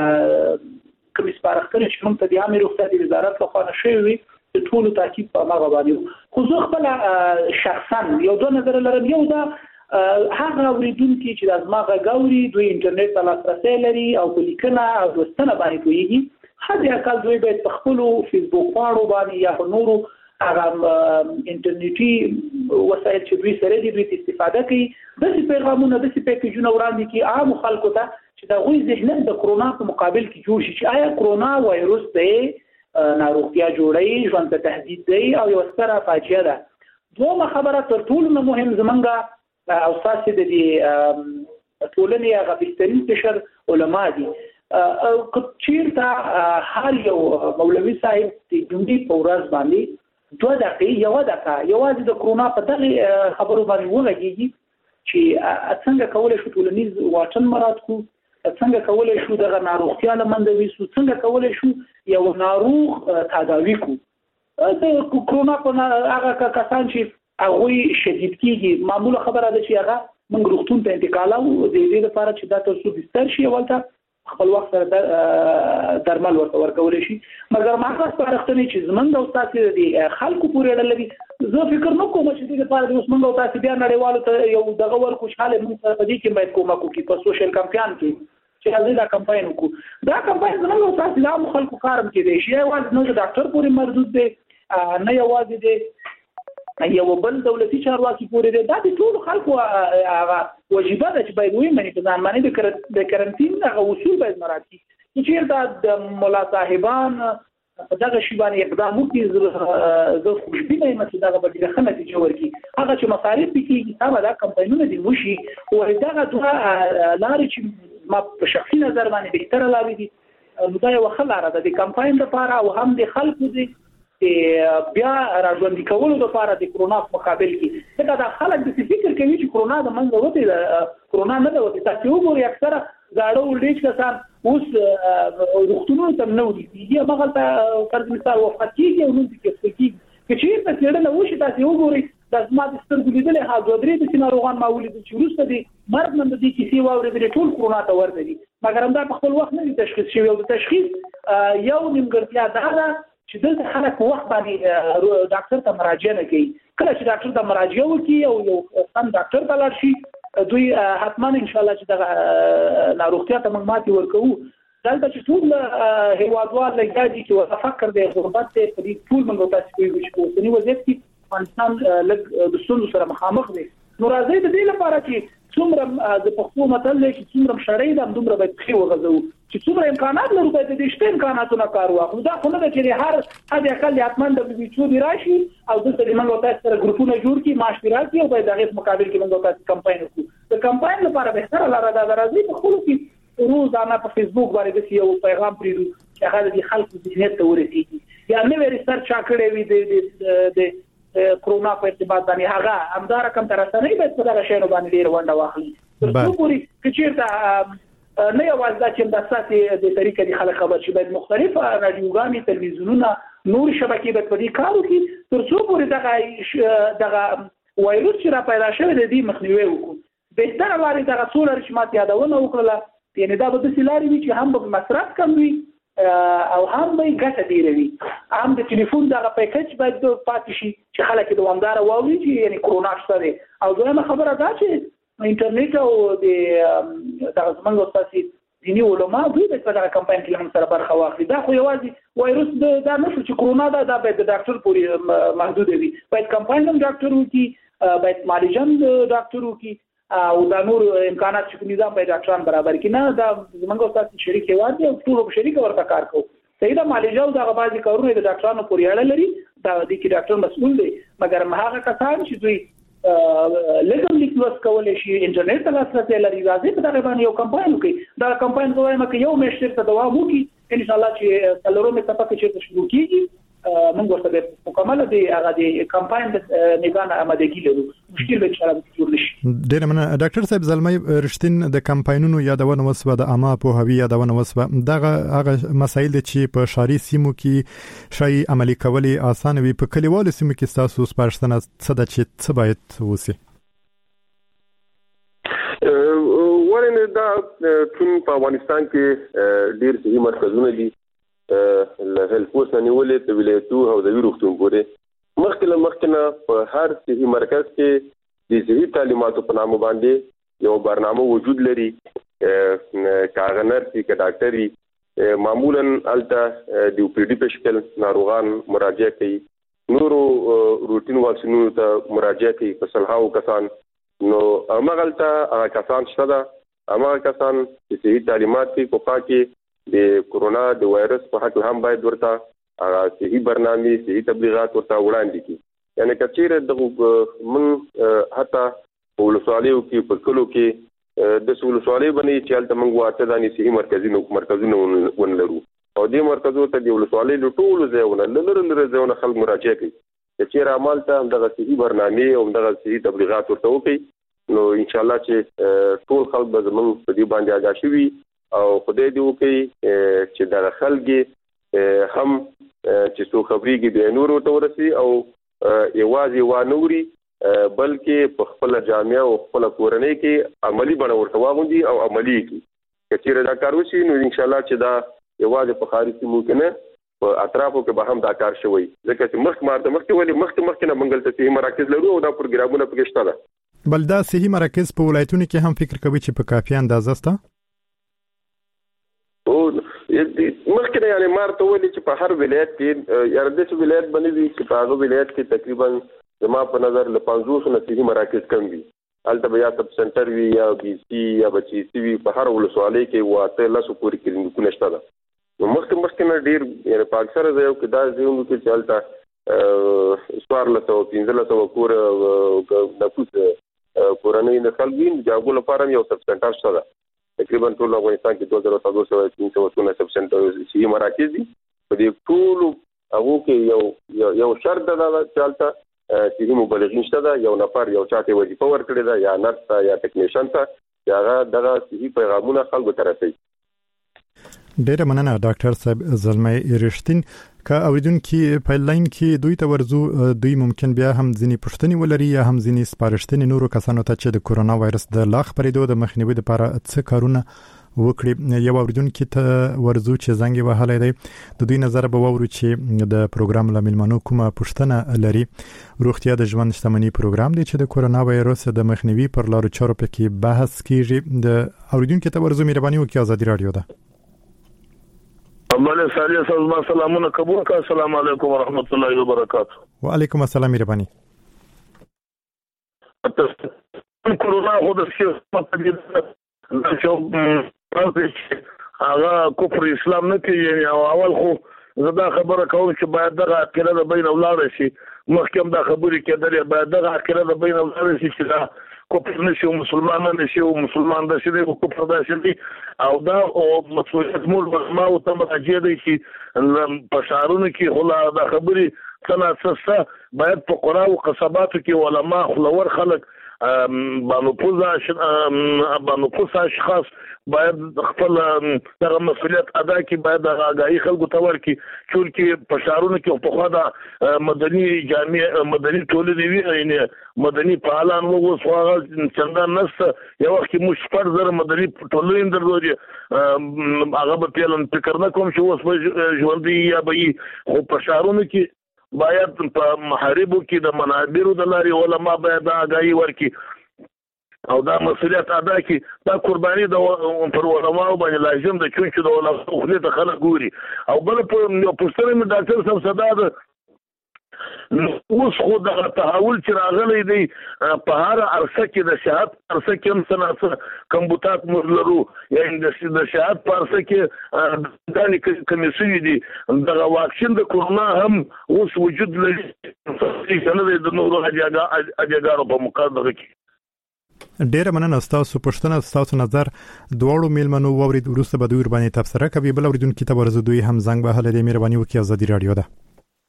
Speaker 6: کوم سپارښتنې چې موږ ته د عامه روغتیا د وزارت لخوا نشوي د ټول تاکید په مغه باندې خو زه خپل شخصا یو دوه نظر لرم. یو دا هغه اوریدونکو چې د ازماغه غوري دوی انټرنیټ ته لاسرسي لري او لیکنه او دوستنه باندې کوي، هغه اکل دوی به په خپل فیسبوک پاڼو باندې یا نورو هغه انټرنیټي وسایل چې دوی سره دي دوی استفاده کوي د څه پیغامونو د څه پیکیجونو وړاندې کوي عام خلکو ته چې دا غوي ذهنیت د کرونا په مقابل کې جوړ شي چې آیا کرونا وایروس دی ناروغتیا جوړي ژوند ته تهدید دی او یو ستره فاجعه ده. دوه خبره تر ټولو مهم زمونږه او اساسي د دې ټولنې هغه بهترین بشر علما دي. او چیرته هر یو مولوي صاحب د جمعې په ورځ باندې دوه دقیقې یو دقیقه یوازې د کرونا په دغه خبرو باندې وغږیږي چې څنګه کولای شو ټولنیز واټن مراعات کو، څنګه کولای شو دغه ناروغتیا لمنځه ویسو، څنګه کولای شو یو ناروغ تداوی کو. د کرونا په هغه کسان چې هغه شدید کیږي معموله خبره ده چې هغه موږ روغتون ته انتقال او د دې لپاره چې دا تاسو بستر شي ولته خپل وخت سره درمل ورته ورکول شي. مګر ما خاص پرختنی چې زمونږ او تاسو د خلکو پورې اړه لري. زه فکر نه کوم چې د لپاره د زمونږ او تاسو بیا نړیوالو ته یو دغه ور خوشاله موږ په دې کې باید کومه کوي په سوشل کمپاین کې چې هغه دا کمپاین وکړو. دا کمپاین زمونږ او تاسو لا خلکو کارم کې دی شي واز نو د ډاکټر پورې مردود دی نه یوازې دی یو بل دولتي چارواکي پورې دی. دا د ټول خلکو هغه واجبات چې باید ومني په ځان باندې د کرنټین هغه اصول باید مراعات شي. چې دا د مولا صاحبان په دغه شی باندې اقدام وکړي زه خوشبینه یم چې دا به د خدمت جوړ کی هغه چې مصارف کیږي هغه دا کمپاینونه دي وشي او دا دوه لارې چې ما په شخصي نظر باندې بهتره لارې دي. نو دا یو خلاره ده د کمپاین لپاره او هم د خلکو دي بیا راځوندې کولو لپاره د کرونا په مقابل کې دا د خلک د فکر کوي چې کرونا د منځه وته کرونا نه ده وته. تاسو وګورئ اکثره زاړه ولډیج کسان اوس روغتونونو ته نه ودی دی هغه ته فرض مثال وفات کیږي او نو د کیږي چې په څېړنه نه وشي تاسو وګورئ د اسمات سترګو لیدل هغه دوه درې د ناروغان ماولید چې وروسته دي مرګ نن د دې کیسې واورېدل ټول کرونا ته ورته دي. مګر هم دا په خپل وخت نه تشخیص شوی او د تشخیص یو نیمګړتیا ده چې دلته خلک وخت باندې ډاکټر ته مراجعه نه کوي. کله چې ډاکټر ته مراجعه وکړي او یو سم ډاکټر ته لاړ شي دوی حتما ان شاء الله چې د ناروغتیا ته موږ ماتې ورکوو. دلته چې ټول هیوادوال لګاږي چې وتفکر د غربت ته په دې ټول موږ تاسو کوی چې په اوسنی وضعیت کې افغانستان لږ د ستونزو سره مخامخ دی. نو راځي د دې لپاره چې څومره د پښتو متل چې څومره شړې د دومره باید خې وغځو چې څومره امکانات لرو باید د شته امکاناتونو کار واخلو. دا خو نه ده چې هر هغه اقل حتمان د بي چو دی راشي او د سره موږ تاسو سره ګروپونه جوړ کړي معاشرات او باید هغه مقابل کې موږ تاسو کمپاین وکړو. د کمپاین لپاره به سره لاره دا راځي په خپل کې روزانه په فیسبوک باندې د یو پیغام پریدو چې هغه د خلکو ذهنیت ته ورسیږي یا نو ریسرچ کړي وي د د کرونا په ارتباط باندې هغه همدار کم تر رسنۍ به په دغه شی باندې ډیر ونده واخلي. ترڅو پوری کچیرته نه یوازې د چې د اساسي د طریقې د خلک خبر شي باید مختلفه رادیوګانې تلویزیونونه نور شبکې به په دې کار وکړي ترڅو پوری دغه دغه وایروس چې را پیدا شوی د دې مخنیوي وکړو. بهتره لارې دغه څو لارې چې ماته یادونه وکړه یعنی دا به د سلاري وي چې هم به مصرف کم وي او هم به ګټه ډیره وي. هم د ټلیفون دغه پیکج باید پاتې شي چې خلک دوامدار واوري چې یعنی کرونا شته دی. او دویمه خبره دا چې انټرنیټ او د دغه زمونږ تاسو دینی علما دوی د څنګه کمپاین کې هم سره برخه واخلي. دا خو یوازې وایروس د دا نشو چې کرونا دا د ډاکټر پورې محدود وي. باید کمپاین هم ډاکټر وکي، باید معالجان ډاکټر وکي او دا نور امکانات چې نظام باید ډاکټران برابر کړي. نه دا زمونږ تاسو شریک هیواد دی او ټول شریک ورته کار کوي. صحیح ده، معالجه او دغه بعضی کارونه د ډاکټرانو پورې اړه لري، دا د کې ډاکټر مسؤل دی. مګر هغه کسان چې دوی لګم لیکلوس کولای شي انټرنیټ ته لاسرسي لري، راځي په دغه باندې یو کمپاین وکړي. دا کمپاین کوي مکه یو میاشت ته دوام وکړي، ان شاء الله چې څلورمه صفحه کې چې شروع کیږي موږ ورته مکمل دی هغه د کمپاین د نگان آمادګي لرو. مشکل به انشاءالله جوړ نشي.
Speaker 5: ډیر مننه ډاکټر صاحب. زلمی رښتین د کمپاینونو یادونه وسوه، د عامه پوهاوی یادونه وسوه. دغه هغه مسایل چې په شاري سیمو کې شای عملی کولي اسانه وي، په کلیوالو سیمو کې تاسو سپارښتنه څه ده چې څه باید وسی؟
Speaker 7: ورنه دا ټول په افغانستان کې ډیر صحي مرکزونه دي له هیلث پوسټ نیولې ته ولایتو او د ویروختون پورې. مخکله مخکنه په هر صحي مرکز کې د صحي تعلیماتو په نامه باندې یو برنامه وجود لري. کاغنر چې ک ډاکټري معمولا الته د او پی ډي په شکل ناروغان مراجعه کوي، نورو روټین واکسینونو ته مراجعه کوي په سلهاو کسان. نو امغلته کسان شته، امغه کسان چې صحي تعلیمات کې کوپا کې د کورونا د وایرس په حق هم باید ورته صحي برنامه صحي تبلیغات ورته وړاندې کړي. یعنی کچېره د من حتی ولسوالیو کې په کلو کې د ولسوالۍ باندې چې الته موږ واته د صحي مرکزونو مرکزونو ونلرو او دې مرکزو ته د ولسوالۍ له ټولو ځایونو لره لره ځایونو خلک مراجعه کوي. کچېره عمل ته دغه صحي برنامه او دغه صحي تبلیغات ورته وکړي، نو ان شاء الله چې ټول خلک به زموږ په دې باندې آگاه شي او خدای دې وکړي چې د خلګي هم چې څو خبريږي د نورو ته ورسي او یوازې وانوري بلکې په خپل جامعه او خپل کورنۍ کې عملی بڼه ورته واغوندي او عملی کی کچېره دا کار وشي. نو ان شاء الله چې دا یوازې په خارجي سیمو کې نه په اطرافو کې به هم دا کار شوی، ځکه چې مخ مارته مخکې ولې مخکې مخکې نه منګل ته صحي مراکز لرو او دا پروګرامونه پکې شته ده.
Speaker 5: بل دا صحي مراکز په ولایتونو کې هم فکر کوي چې په کافي اندازه سته
Speaker 7: او مخکې یعنی مارته ولې چې په هر ولایت کې یاره د څه ولایت باندې چې په هغه ولایت کې تقریبا زما په نظر له پنځوس نه صحي مراکز کم وي. البته بیا سب سنټر وي یا بي سي یا بچي سي وي، په هر ولسوالۍ کې واته لاسو پوری کلینیکونه شته ده. نو مخکې مخکې نه ډیر یعنی په اکثره ځایو کې دا ځایونه کې چې البته سوار لته او پنځه لته کور نفوس کورنۍ د خلګین جاګو لپاره یو سب سنټر شته ده. تقریبا ټول افغانستان کې دوه زره څلور سوه پنځه سوه سب سنټر صحي مراکز دي. په دې ټول هغه کې یو یو شرط ده چې البته صحي مبلغین شته ده، یو نفر یو چاته وظیفه ورکړي ده یا نرس یا ټیکنیشن ته چې هغه دغه صحي پیغامونه خلکو ته رسوي.
Speaker 5: ډیره مننه ډاکټر صاحب زلمی رښتین. که اوریدونکو په لاین کې دوی ته ورزو، دوی ممکن بیا هم ځینی پښتني ولري یا هم ځینی سپارښتنې نورو کسانو ته چې د کورونا وایرس د لا خپرېدو د مخنیوي لپاره څه کارونه وکړي. یو اوریدونکو ته ورزو چې زنګ وهلای دی، د دوی نظر به وورو چې د پروګرام لاملمنو کومه پښتنه لري. روغتیا د ژوند شتمنۍ پروګرام دی چې د کورونا وایرس د مخنیوي پر لارو چارو پکې بحث کیږي. د اوریدونکو ته ورزو مهرباني وکړئ، ازادي رادیو ده.
Speaker 14: بله سالي سلام سلامونه قبول کا. السلام علیکم ورحمت الله وبرکاته.
Speaker 5: وعلیکم السلام مهرباني.
Speaker 14: کورونا خو د سیاست په دې چې هغه کفر اسلام نه کوي. او اول خو زدا خبره کوم چې باید دغه عقیده د بین اولاد شي، مخکې دا خبرې کېدلې باید دغه عقیده د بین اولاد شي چې دا کفر نشي او مسلمان نشي او مسلمان د شي او کفر د شي. او دا او مسؤلیت مول ما او تم راځي دی چې په شعارونو کې هله دا خبرې څنګه اساسه باید په قرآن او قصباتو کې علما خلور خلک باندې پوزا باندې پوزا اشخاص باید خپل دغه مسؤلیت ادا کړي، باید د آگاهي خلکو ته ورکړي. چې په شعارونو کې په خوا د مدني جامع مدني ټولنې وی یعنی مدني فعالان وو سوغه څنګه نس یو وخت مو شپږ زره مدني ټولنې درلودي. هغه په پیلن فکر نه کوم چې اوس په ژوندۍ یا به خو په شعارونو کې باید په محاربو کې د منابرو د لارې علما باید آگاهي ورکړي. او دا مسؤلیت ادا کړي دا قرباني د پر علماء باندې لازم ده چې د علماء خپل ته خلک ګوري او بل په پوښتنه مې ډاکټر صاحب صدا ده اوس خو د تحول چې راغلی دی په هر عرصه کې د صحت عرصه کې هم څه کمبوتات موږ لرو یعنې د صحت په عرصه کې دانې کمې شوي دي دغه واکسین د کورونا هم اوس وجود لري که نه دی د نورو اجاګانو په مقابله کې.
Speaker 5: ډیره مننه ستاسو پوښتنه ستاسو نظر دواړو میلمنو واورید وروسته به دوی ورباندې تبصره کوي بل اوریدونکي ته ورزه دوی هم زنګ وهلی دی مهرباني وکړئ ازادي راډیو ده.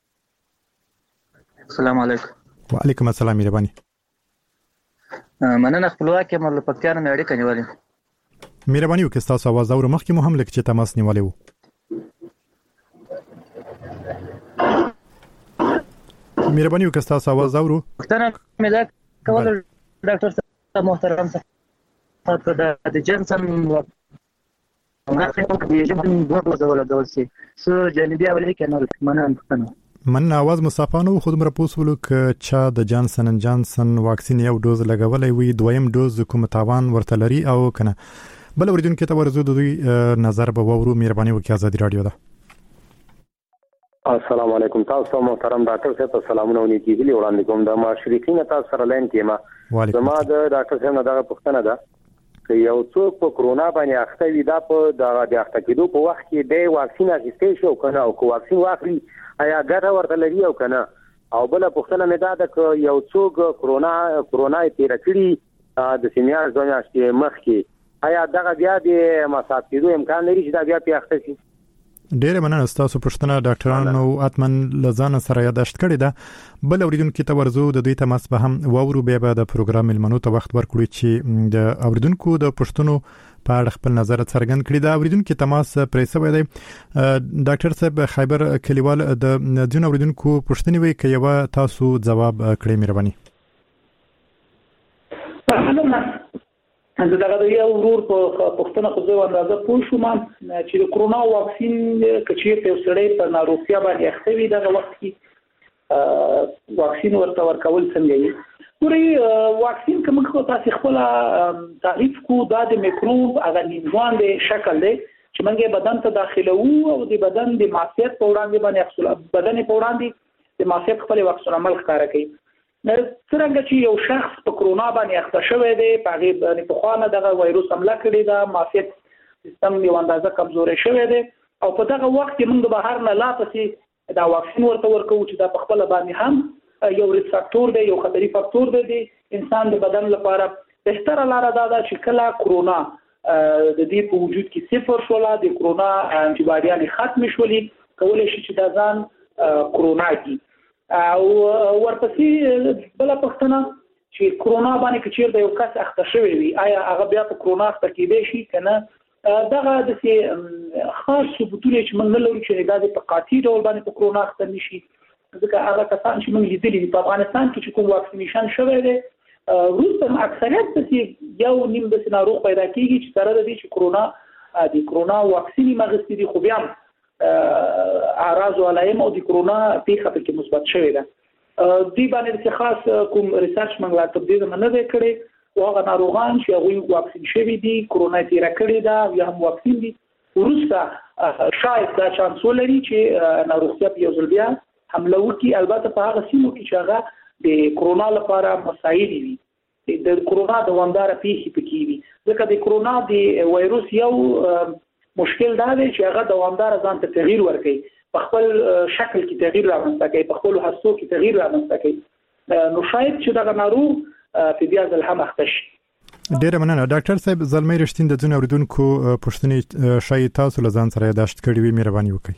Speaker 11: السلام علیکم.
Speaker 5: وعلیکم السلام مهرباني.
Speaker 11: مننه خپلواک یم له پکتیا نه اړیکه نیولې.
Speaker 5: مهرباني وکړئ تاسو आवाज اورم مخکې مو هم لکه چې تماس نیولې وو. مهرباني وکړئ تاسو आवाज اورو.
Speaker 11: پښتنه مې دا کول ډاکټر صاحب محترم صاحب د جنسن هغه څه کوي چې موږ دوه ډول ډول سي سو جانبي اولي کنه مننه پښتنه
Speaker 5: من आवाज مصافانو خود مر پوسولو ک چا د جانسن ان جانسن واکسین یو ډوز لګولې وي دویم ډوز کوم تاوان ورته لري او کنه بل اوریدونکو ته ورزو د دوی نظر به وورو مهرباني وکړئ ازادي راډیو ده.
Speaker 15: السلام علیکم تاسو محترم ډاکټر صاحب سلامونه ونی کیږي وړاندې کوم د ماشریکین تاسو سره لاین کې ما زما د ډاکټر صاحب نه دا پوښتنه ده چې یو څوک په کرونا باندې اخته وي دا په د اخته کېدو په وخت کې د واکسین اخیستې شو کنه او کو واکسین واخلي آیا ګټه ورته لري او کنه او بل پوښتنه مې دا ده چې یو څوک کرونا کرونا تیر کړي د سینیار ځوانان چې مخ کې آیا دغه بیا د مصاب کېدو امکان لري چې دا بیا پیاخته شي.
Speaker 5: ډیره مننه تاسو پوښتنه ډاکټرانو اتمن لزان سره یاداشت کړی ده بل اوریدونکو ته ورزو د دوی تماس به هم وورو به د پروګرام ملمنو ته وخت ورکړي چې د اوریدونکو د پوښتنو په اړه خپل نظر څرګند کړي دا اوریدونکو تماس پرې سوی دی. ډاکټر صاحب خیبر کلیوال د جن اوریدونکو پوښتنې وی کوي یو تاسو جواب کړئ مهرباني.
Speaker 6: دا د یو ورور په پښتنه خو زه اندازه پوه شوم چې د کرونا واکسین کچیر ته سړی په ناروغتیا باندې اخته وي دغه وخت کې واکسین ورته ورکول څنګه وي. ګورئ واکسین کوم خو تاسو خپل تعریف کو د میکروب هغه نیموان د شکل دی چې موږ بدن ته داخلو او د بدن د معافیت په وړاندې باندې اصل بدن په وړاندې د معافیت خپل واکسین عمل ښکاره کوي. څنګه چې یو شخص په کرونا باندې اخته شوی دی په هغه باندې په خوانه دغه وایروس حمله کړې ده معافیت سیستم یو اندازه کمزوري شوی دی او په دغه وخت کې موږ بهر نه لا پسې دا واکسین ورته ورکو چې دا په خپل باندې هم یو ریسک فاکتور دی یو خطري فاکتور دی انسان د بدن لپاره بهتره لاره دا ده چې کله کرونا د دې په وجود کې صفر شولا د کرونا انټي باډیان ختم شولي کولای شي چې دا ځان کرونا کی او ورپسې بل پښتنه چې کرونا باندې کچیر د یو کس اخته شوی وي آیا هغه بیا په کرونا اخته کېدای شي کنه دغه د سي خاص ثبوتونه چې موږ لرو چې دا د قاطع ډول باندې په کرونا اخته نشي ځکه هغه کسان چې موږ لیدلي په افغانستان کې چې کوم واکسینیشن شوی دی روسته اکثریت د یو نیم د ناروغ پیدا کیږي چې سره د دې چې کرونا د کرونا واکسین مغستې دي خو بیا اعراض او علائم او د کرونا پیښه په کې مثبت شوې ده دی باندې خاص کوم ریسرچ موږ لا تبدیل نه دی کړی او هغه ناروغان چې هغه واکسین شوی دي کرونا تیر کړی دا یا هم واکسین دي ورسته شاید دا چانس ولري چې ناروغتیا په یو ځل بیا حمله وکړي البته په هغه سیمو کې چې هغه د کرونا لپاره مساعد وي د کرونا د وندار پیښې پکې وي ځکه د کرونا د وایروس یو مشکل دا دی چې هغه دوامدار ځان ته تغییر ورکوي په خپل شکل کې تغییر رامنځته کوي په خپل هستو کې تغییر رامنځته کوي نو شاید چې دا ناروغ په بیا ځل هم اخته شي.
Speaker 5: ډیره مننه ډاکټر صاحب زلمی رښتین د ځین اوریدونکو پوښتنې شاید تاسو له ځان سره یاداشت کړې وي مهرباني وکړئ.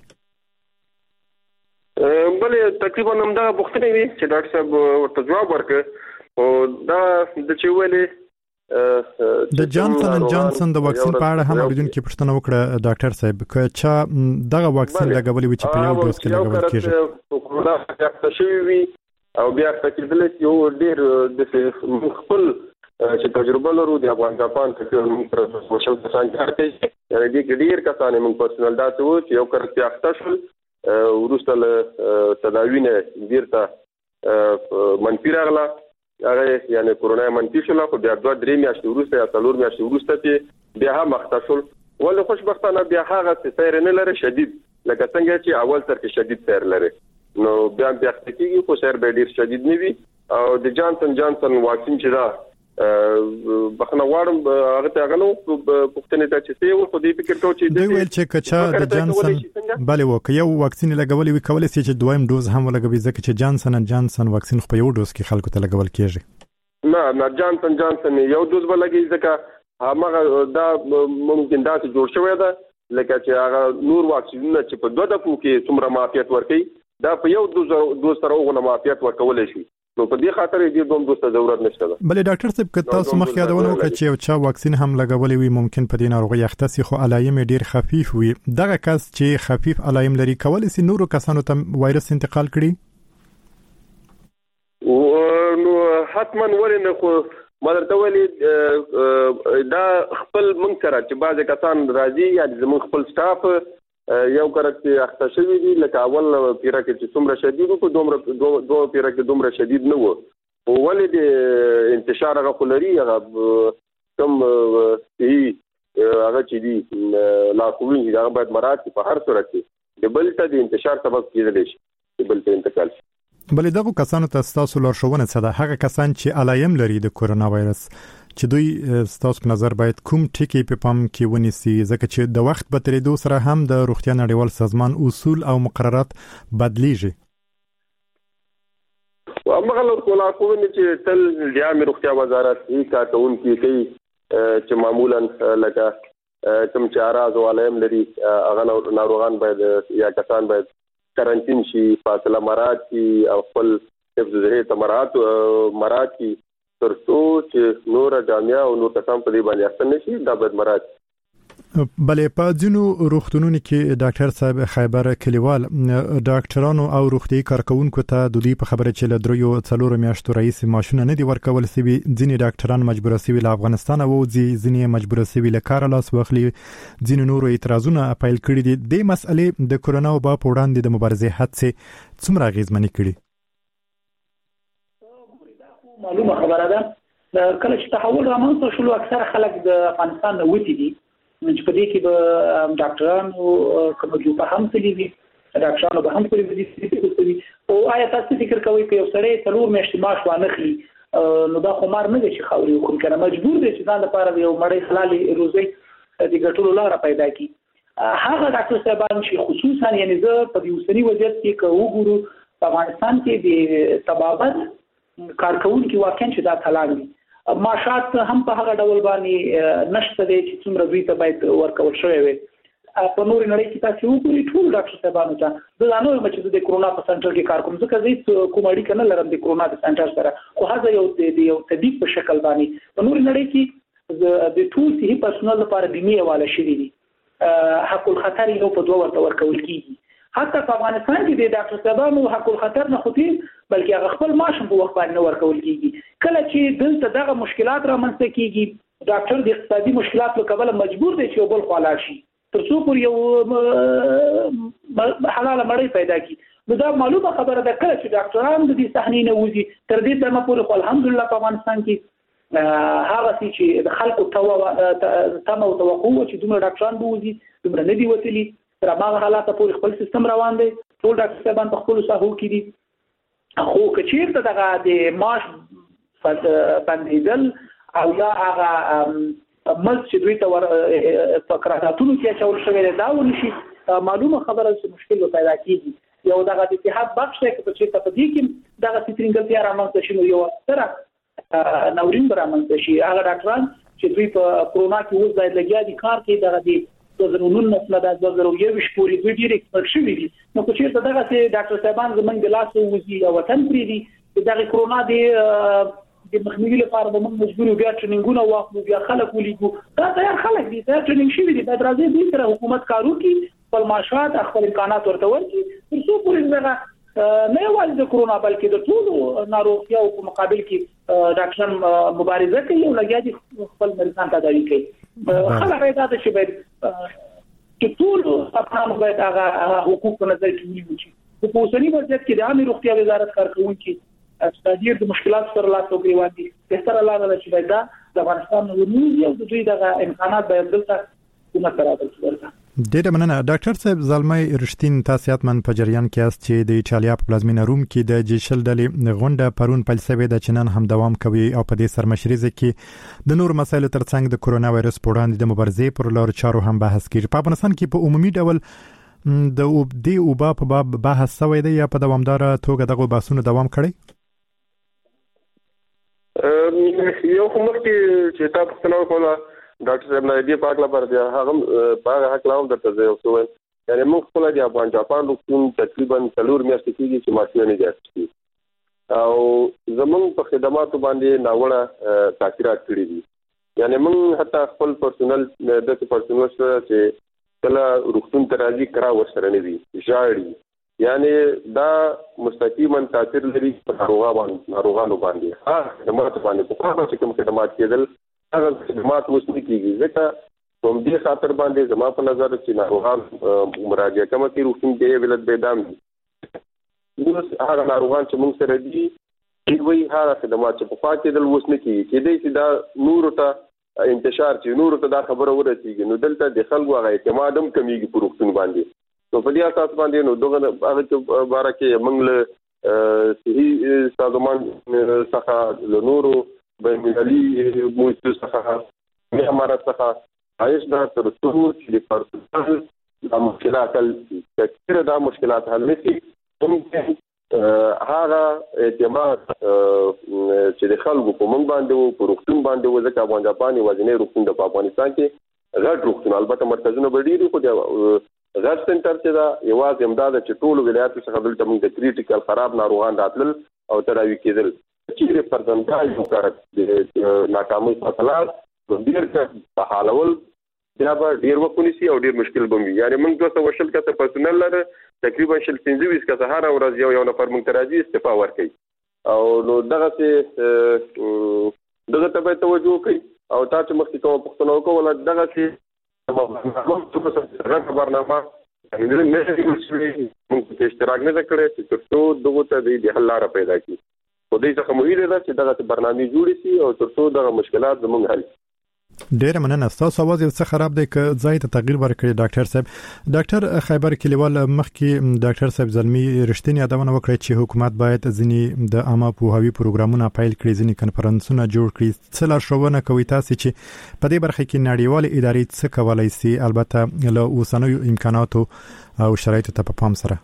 Speaker 7: بلې تقریبا همدا پوښتنې وي چې ډاکټر صاحب ورته جواب ورکړ او دا د چې ویلې
Speaker 5: د جانسن ان جانسن د واکسین په اړه هم اوریدونکو پوښتنه وکړه ډاکټر صاحب که چا دغه واکسین لګولې وي چې په یو ډوز کې لګول کېږي
Speaker 7: کرونا څخه شوی وي او بیا تکلیدل یو ډیر د خپل چې تجربه لرو د افغان جاپان کې موږ پر وشو د څنګه کوي یعنی د ډیر کسانې موږ پرسنل داسې وو چې یو کړه اخته شول ورسته تداوی نه بیرته منفي راغله هغه یعنی کورونا منفي شو خو بیا دوه درې میاشتې وروسته یا څلور میاشتې وروسته بیا هم مختصل ول خوشبختانه بیا هغه سیر نه لري شدید لکه څنګه چې اول سر کې شدید سیر لري نو بیا بیا کېږي خو سیر به ډیر شدید نه وي او د جانسن جانسن واکسین چې دا بخنه واړم هغه ته غنو پښتنه ته چې سی و خو دې فکر کوم چې
Speaker 5: دوی ویل چې کچا د جانسن بل وک یو واکسین لګولې وی کولای شي چې دویم دوز هم ولګوي ځکه چې جانسن ان جانسن واکسین خو په یو دوز کې خلکو ته لګول کیږي
Speaker 7: نه نه جانسن جانسن یو دوز ولګي ځکه هغه دا ممکن دا چې جوړ شوی دا لکه چې هغه نور واکسینونه چې په دوه دقیقو کې څومره معافیت ورکړي دا په یو دوز دوز سره وګڼه معافیت ورکول شي نو په دې خاطر دې دوم دوسته ضرورت نشته ده.
Speaker 5: بلې ډاکټر صاحب که تاسو مخ یادونه وکړئ چې یو چا واکسین هم لګولې وي ممکن په دې ناروغي اخته خو علایم ډیر خفیف وي دغه کس چې خفیف علایم لري کولای شي نورو کسانو ته وایرس انتقال کړي
Speaker 7: نو حتما ولنه خو مدرته ویلي دا خپل مونږ سره چې بعض کسان راځي یا زموږ خپل سټاف یو کارکته اخته شوی دي لکه اول پیره کې چې څومره شدید او دومره دوه پیره کې دومره شدید نه وو او ولې د انتشار هغه خلري هغه کم هي هغه چې دي لا کوي دا باید مراد په هر صورت کې د بل ته د انتشار سبب کېدلی شي د بل ته انتقال شي.
Speaker 5: بلې دغه کسانو ته تاسو لارښوونه څه ده هغه کسان چې علایم لري د کورونا وایرس چې دوی تاسو په نظر باید کوم ټکی په پام کې ونیسي ځکه چې د وخت په تیریدو سره هم د روغتیا نړیوال سازمان اصول او مقررات بدلیږي.
Speaker 7: وامغه لور کومه چې تل د عامه روغتیا وزارت یې کارکون کې کوي چې معمولا لکه کوم چې اراز علایم لري هغه ناروغان باید یا کسان باید کرنټین شي فاصله مراد کی او خپل حفظ ذهني تمرات مراد کی ترڅو چې نور جامعه او نور کسان په دې باندې احسن نشي دا باید مراد.
Speaker 5: بلې په ځینو روغتونونو کې ډاکټر صاحب خیبر کلیوال ډاکټرانو او روغتي کارکونکو ته د دې په خبره چې له دریو څلورو میاشتو رئیس ماشونه نه دی ورکول سوي ځینې ډاکټران مجبور سوي له افغانستان او ځینې مجبور سوي له کار لاس واخلي ځینې نورو اعتراضونه اپیل کړي دي د مسلې د کورونا وبا په وړاندې د مبارزې هڅې څومره اغیزمنې کړي.
Speaker 6: معلومه خبره ده کله چې تحول رامنځته شو اکثر خلک د افغانستان نه وتی دي چې په دې کې به ډاکټران او کوم جو په هم تللی دي ډاکټرانو به هم تللی دي او آیا تاسو فکر کوئ چې یو سړی څلور میاشتې معاش وانخلي نو دا خو مار نه دی چې خاوري حکم کنه مجبور دی چې ځان لپاره یو مړی حلالي روزي د ګټلو لاره پیدا کړي هغه ډاکټر صاحبان چې خصوصا یعنی زه په دې اوسنی وضعیت کې کوو ګورو په افغانستان کې د طبابت کارکونکو واقعا چې دا تلان دي معاشات هم په هغه ډول باندې نشته دي چې څومره دوی ته باید ورکول شوی وي په نور نړۍ کې تاسو وګورئ ټول ډاکټر صاحبانو ته د ځانو چې د کرونا په سنټر کې کار کوم ځکه زه کوم اړیکه نه لرم د کرونا د سنټر سره خو هغه یو د یو طبيب په شکل باندې په نور نړۍ کې د ټول صحي پرسونل لپاره بیمه حواله شوی دي حق الخطر یو په دوه ورته ورکول کیږي حتی په افغانستان کې د ډاکټر صاحبانو حق الخطر نه خطیر بلکې هغه خپل معاش په وخت باندې ورکول کیږي کله چې دلته دغه مشکلات رامنځته کیږي ډاکټر د اقتصادي مشکلاتو کبل مجبور دی چې بل خلاص شي ترڅو پر یو حلاله مړی پیدا کی نو دا معلومه خبره ده کله چې ډاکټران د دې صحنې نه وځي تر دې دمه پورې خو الحمدلله په افغانستان کې هغه چې د خلکو تم او توقع چې دومره ډاکټران بوزي دومره نه دی وتلي تر هغه حالات پورې خپل سیستم روان دی ټول ډاکټر صاحبان په خپل ساحو کې دي خو کچیر ته دغه د ماش بندیدل او یا هغه مسجد دوی ته ور فقراتونو کې چول شوی دا ونشي معلومه خبره چې مشکل پیدا کیږي یو دغه د اتحاد بخش ته چې په دې کې دغه سترینګلتیا رامنځته شي یو سره نورین رامنځته شي هغه ډاکټران چې دوی په کرونا کې اوس ځای لګیا دي کار کوي دغه دي دوه زره نولس نه د دوه زره یو پورې دوی ډیر ایکسپرت شوي دي نو که چیرته دغه ډاکټر صاحبان زمونږ د لاس وځي او وطن پرې دي دغه کرونا دی د مخنیوي لپاره به موږ مجبور یو بیا ټریننګونه واخلو بیا خلک ولیږو دا تیار خلک دي دا ټریننګ شوي دي دا راځي دوی سره حکومت کارو کوي خپل معاشات خپل امکانات ورته ورکړي ترڅو پورې دغه نه یوازې د کرونا بلکې د ټولو ناروغیو په مقابل کې ډاکټران مبارزه کوي او لګیا دي خپل مریضان تداوي کوي خلک دا چې باید چې ټول افغانان باید هغه حقوق په نظر کې ونیول شي په اوسنی وضعیت کې د عامه روغتیا وزارت کارکونکو ډیر د مشکلات سره لاس او ګریوان دي به سره لاله چې باید د افغانستان نوې او د دوی د امکانات باید دلته کومه ترابل ورته
Speaker 5: ډیره مننه ډاکټر صاحب زلمي رښتین تاسیات من په جریان کې است چې د ایټالیا په پلازمینه روم کې د جیشل ډلې غونډه پرون پلسوي د چنن هم دوام کوي او په دې سرمشريزه کې د نور مسایلو ترڅنګ د کورونا وایرس په وړاندې د مبارزې پر لور چارو هم بحث کیږي په افغانستان کې په عمومي ډول د دې اوبا په باب بحث شوی دی یا په دوامدار توګه دغه بحثونه دوام کړي
Speaker 7: یو کوم چې تاسو څنګه کوله ډاکټر صاحب نه دی پاک لا پر دی هغه په حق لاوم درته زه اوسو یعنی موږ خپل د افغان جاپان روغتون تقریبا څلور میاشتې کېږي چې ماشین نه جاستي او زمونږ په خدماتو باندې ناوړه تاثیرات کړی دي یعنی موږ حتی خپل پرسونل د پرسونل سره چې کله روغتون ترازی کرا ورسره نه دي ژاړي یعنی دا مستقیما تاثیر لري په ناروغانو باندې ناروغانو باندې ها خدمات باندې په کومه چې کوم خدمات کېدل هغه خدمات وسنی کیږي ځکه کوم دې خاطر باندې زما په نظر چې ناروغان مراجعه کوي چې روغتون کې ولادت بيدام دي نو هغه ناروغان چې موږ سره دي دوی هغه خدمات چې په پاتې دل وسنی کیږي چې دې چې دا نور ته انتشار چې نور ته دا خبره ورسیږي نو دلته د خلکو هغه اعتماد هم کمیږي په روغتون باندې نو په دې اساس باندې نو دغه هغه باره کې موږ له صحي سازمان څخه له نورو بینالمللي موسسو څخه معمارات څخه عايش دا تر څو چې د پرسنل د مشکلات کثیره د مشکلات حل نشي ممکن هغه اعتماد چې د خلکو په منځ باندې او په روغتون باندې و ځکه افغان جاپاني وزنه روغتون د افغانستان کې غټ روغتون البته مرکزونه بډیری خو د غټ سنټر چې دا یوازې امداد چې ټول ولایتو څخه دلته موږ د کریټیکل خراب ناروغان راتلل او تداوی کېدل چې پرځنټای یو کار د ناکامۍ فاصله ډیر په حالول دا به ډیر وکونیسي او ډیر مشکل بموي یعنی موږ دوه وشل کته پرسونل لره تقریبا شل پنځه ویس کته هر ورځ یو یو نفر موږ تراجي استعفا ورکړي او نو دغه څه دغه ته توجه کوي او تاسو مخکې کوم پښتنو کوله دغه څه موږ برنامه نه نه موږ په اشتراک نه کړی چې تاسو دغه ته د حل لاره پیدا کړي خو دې څخه مهمه ده چې دغه برنامه جوړ شي او تاسو دغه مشکلات زموږ حل
Speaker 5: ډیر مننه تاسو आवाज یو څه خراب دی که ځای ته تغییر ورکړي ډاکټر صاحب ډاکټر خیبر کلیوال مخکې ډاکټر صاحب زلمی رښتینی یادونه وکړه چې حکومت باید ځینی د عامه پوهاوی پروګرامونه پایل کړي ځینی کنفرانسونه جوړ کړي څه لارښوونه کوي تاسو چې په دې برخه کې نړیوال ادارې څه کولای شي البته له اوسنیو امکاناتو او شرایطو ته په پام سره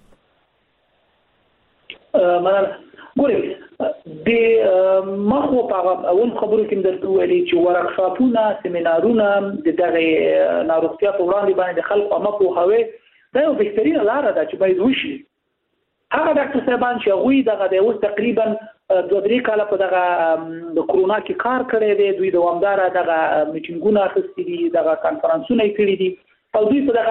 Speaker 6: ګورئ د مخو په اول خبرو کې درته ویلي چې ورکشاپونه سیمینارونه د دغه ناروغتیا په وړاندې باندې د خلکو عامه پوهاوی دا یو بهترینه لاره ده چې باید وشي هغه ډاکټر صاحبان چې هغوی دغه د اوس تقریبا دوه درې کاله په دغه د کرونا کې کار کړی دی دوی دوامداره دغه میټینګونه اخیستي دي دغه کانفرنسونه یې کړي دي او دوی په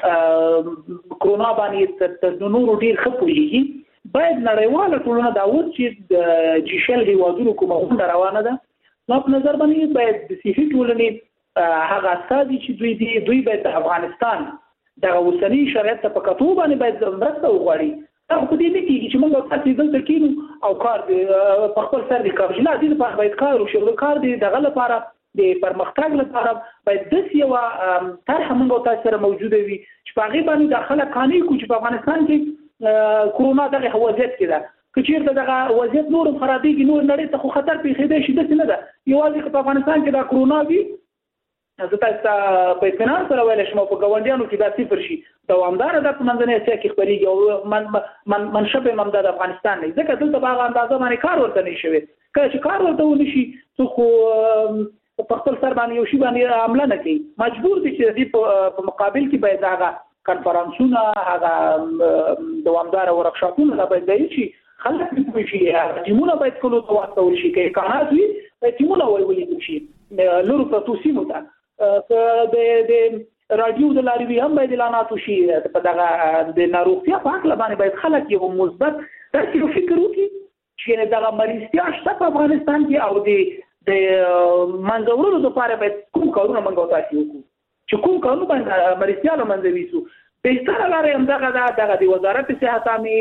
Speaker 6: دغه کرونا باندې تر نورو ډېر ښه پوهېږي باید نړیواله ټولنه دا اوس چې د جیشل هیوادونو کومه غونډه روانه ده نو په نظر باندې باید د صحي ټولنې هغه استازي چې دوی دي دوی باید د افغانستان دغه اوسني شرایط ته په کتو باندې باید مرسته وغواړي دا په دې نه کېږي چې موږ تاسو دلته کېنو او کار دی په خپل سر دی کار نه دي لپاره باید کار وشي کار دی دغه لپاره د پرمختګ لپاره باید د یو طرح موږ تاسو سره موجوده وي چې په هغه باندې داخله قانوني کو چې په افغانستان کې کرونا دغه وضعیت کې ده که چیرته دغه وضعیت نور خرابېږي نور نړۍ ته خو خطر پیښېدای شي داسې نه ده یوازې په افغانستان کې دا کرونا وي زه تاسو په اطمینان سره ویلی شم په ګاونډیانو کې دا صفر شي دوامداره دا په منځنۍ اسیا کې خپرېږي او من منشب هم همدا د افغانستان دی ځکه دلته په هغه اندازه باندې کار ورته نه شوی کله چې کار ورته ونه شي څوک خو په خپل سر باندې یو شي باندې حمله نه کوي مجبور دي چې دې په مقابل کې باید هغه کنفرانسونه هغه دوامدار ورکشاپونه لا باید دی چې خلک دې شي ټیمونه باید کولو ته واستول شي کې کارات وي ټیمونه ولولې شي لورو په توسیمو ته د د رادیو د لاري هم باید اعلانات وشي په دغه د ناروغتیا په اړه باندې باید خلک یو مثبت تاسو فکر وکړي چې دغه مریضتیا شته په افغانستان کې او د د منځورو لپاره باید کوم کارونه موږ تاسو وکړو چې کوم قانون باندې مریضتیا له منځه ویسو بهتره لاره هم دغه دغه د وزارت صحت عامه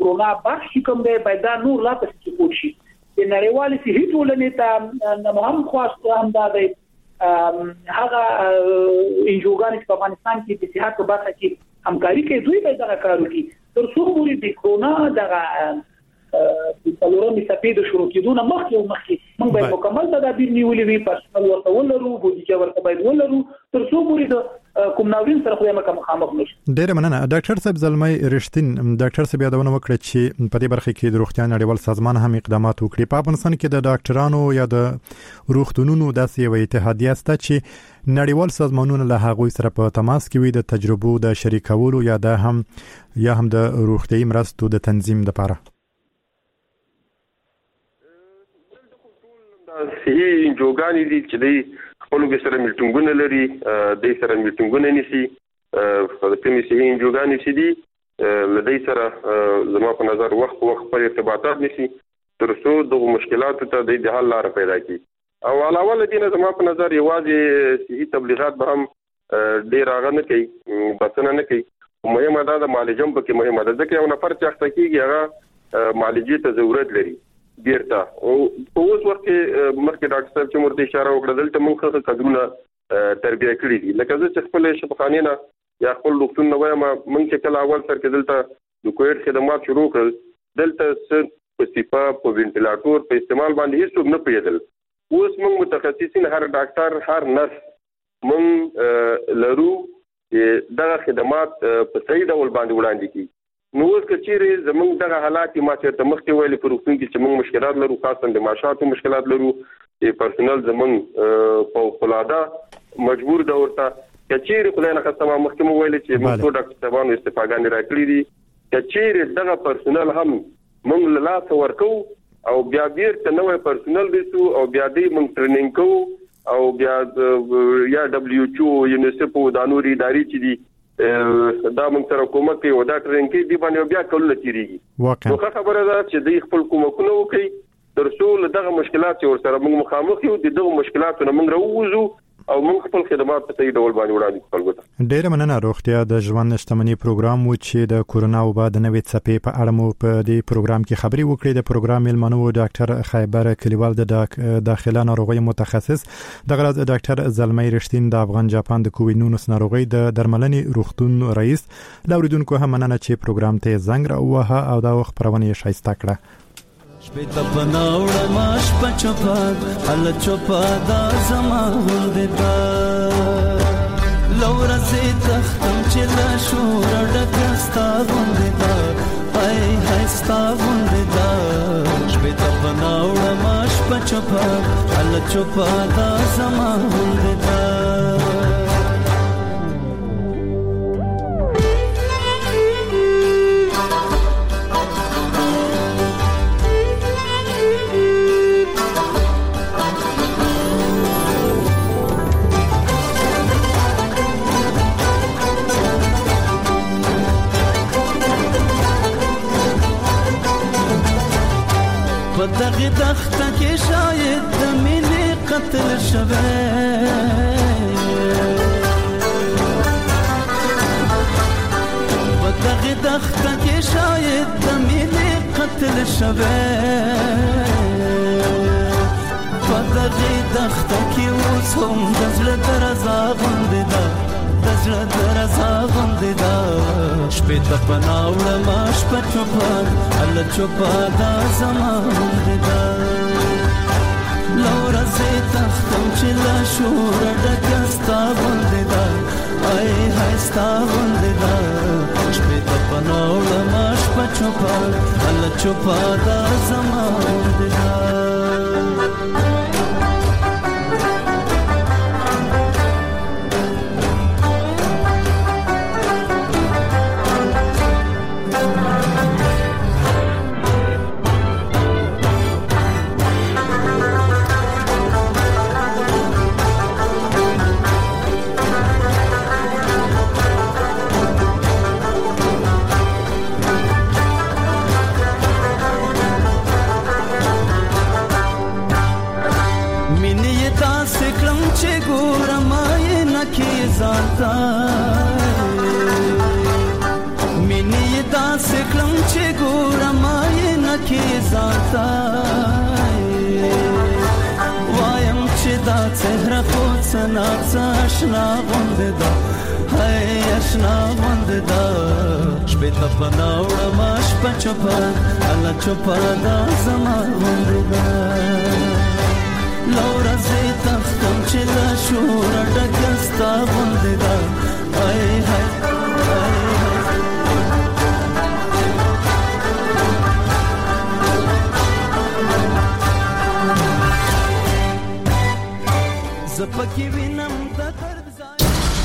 Speaker 6: کرونا بخش کوم دی باید دا نور لا پسې کوشش شي د نړیوال صحي ټولنې ته هم خواست هم دا دی هغه انجوګان چې په افغانستان کې د صحت په برخه کې همکاري کوي دوی به دا کار وکړي تر څو پورې د کرونا دغه د څلورمې څپې د شروع کېدو نه مخکې او مخکې موږ باید مکمل تدابیر نیولې وي پرسنل ورته ولرو بودیجه ورته باید ولرو تر څو پورې د کوم ناورین سره خو یې مخامخ نشو.
Speaker 5: ډېر مننه ډاکټر صاحب زلمي رښتین ډاکټر صاحب یادونه وکړه چې په دې برخه کې د روغتیا نړیوال سازمان هم اقدامات وکړي. په افغانستان کې د ډاکټرانو یا د روغتونونو داسې یو اتحادیه شته چې نړیوال سازمانونه له هغوی سره په تماس کې وي د تجربو د شریکولو یا د هم یا هم د روغتیايي مرستو د تنظیم لپاره.
Speaker 7: صحیح انجوګانی دي چې د خپل سره میټینګونه لري د سره میټینګونه نيسي په کومي صحیح انجوګانی چې دي لدی سره زما په نظر وخت وخت پر ارتباطات نيسي تر څو د مشکلاتو ته د حل لار پیدا کړي او علاوه لدینه زما په نظر یوازې صحیح تبلیغات به هم ډیر هغه نه کوي بسنه نه کوي مهمه ده د معالجم په کې مهمه ده ځکه یو نفر چې اخته کیږي هغه معالجې ته ضرورت لري بیرته او په اوس وخت کې مخکې ډاکټر صاحب چې مرته اشاره وکړه دلته موږ څه قدرونه تربیه کړی دي لکه زه چې خپل شفاخانه نه یا خپل ډاکټر نو وایم موږ چې کله اول سر کې دلته د کووډ خدمات شروع کړل دلته څه په سیپا په وینټیلیټور په استعمال باندې هیڅ نه پیدل اوس موږ متخصصین هر ډاکټر هر نرس موږ لرو چې دغه خدمات په صحیح ډول باندې وړاندې کړي. نو اوس کچېرې زمونږ دغه حالات ما چې مخکې ویلي په روغتون کې چې موږ مشکلات لرو خاصه د معاشاتو مشکلات لرو چې پرسنل زمونږ فوق العاده مجبور ده ورته کچېرې خدای نه خسته مخکې مو ویلي چې موږ ټول ډاکټر صاحبانو استفاګانې راکړي دي کچېرې دغه پرسنل هم موږ له لاسه ورکو او بیا بیرته نوې پرسنل دیسو او بیا دې موږ ټریننګ کوو او بیا یا دبليو ایچ او یونیسف او د نوري ادارې چې دي دا موږ سره کومک کوي او دا ټریننګ کې دی باندې بیا کول تیریږي نو خبره ده چې د خپل کومکونه وکړي تر څو دغه مشکلات چې ورسره موږ مخامخ یو د دغه مشکلاتو نه موږ راووزو او موږ خپل خدمات په صحیح ډول باندې وړاندې کوو.
Speaker 5: ډېر مننه روغتیا د ژوند شتمنۍ پروګرام و چې د کورونا وبا د نوې څپې په اړه مو په دې پروګرام کې خبري وکړې. د پروګرام ملمنو ډاکټر خیبر کلیوال د داخله ناروغي متخصص د غرض ډاکټر زلمي رښتین د افغان جاپان د کووډ نولس ناروغي د درملنې روغتون رئیس لاوریدونکو هم مننه چې پروګرام ته زنګ راوهه او دا خبرونه شایسته کړه.
Speaker 16: شپیتا پناوڑا ماش پچپاد حل چپادا زمان دیتا لورا سی تختم چلا شورا ڈکستا گندیتا آئی ہائستا گندیتا شپیتا پناوڑا ماش پچپاد حل چپادا زمان دیتا دغه دخته کې شاید د مینې قتل شوه په دغه دخته کې شاید د مینې قتل شوه په دغه دخته کې اوس هم د زړه درزا غوندې ده د زړه درزا غوندې ده شپېته پناوړه ما شپه چوپان هله چوپه دا زما غوندې ده له ورځې تختم چې له شوره ډکه ستا غوندې ده ای های ستا غوندې ده شپېته پناوړه ما شپه چوپان هله چوپه دا زما غوندې ده ستای وایم چې دا څهره خو څنا څاشنا غوندې ده هاي اشنا غوندې ده شپې ته پناوړه ما شپه چوپه الله چوپه دا زما غوندې ده لورځې تختم چې له شوره ډکه ستا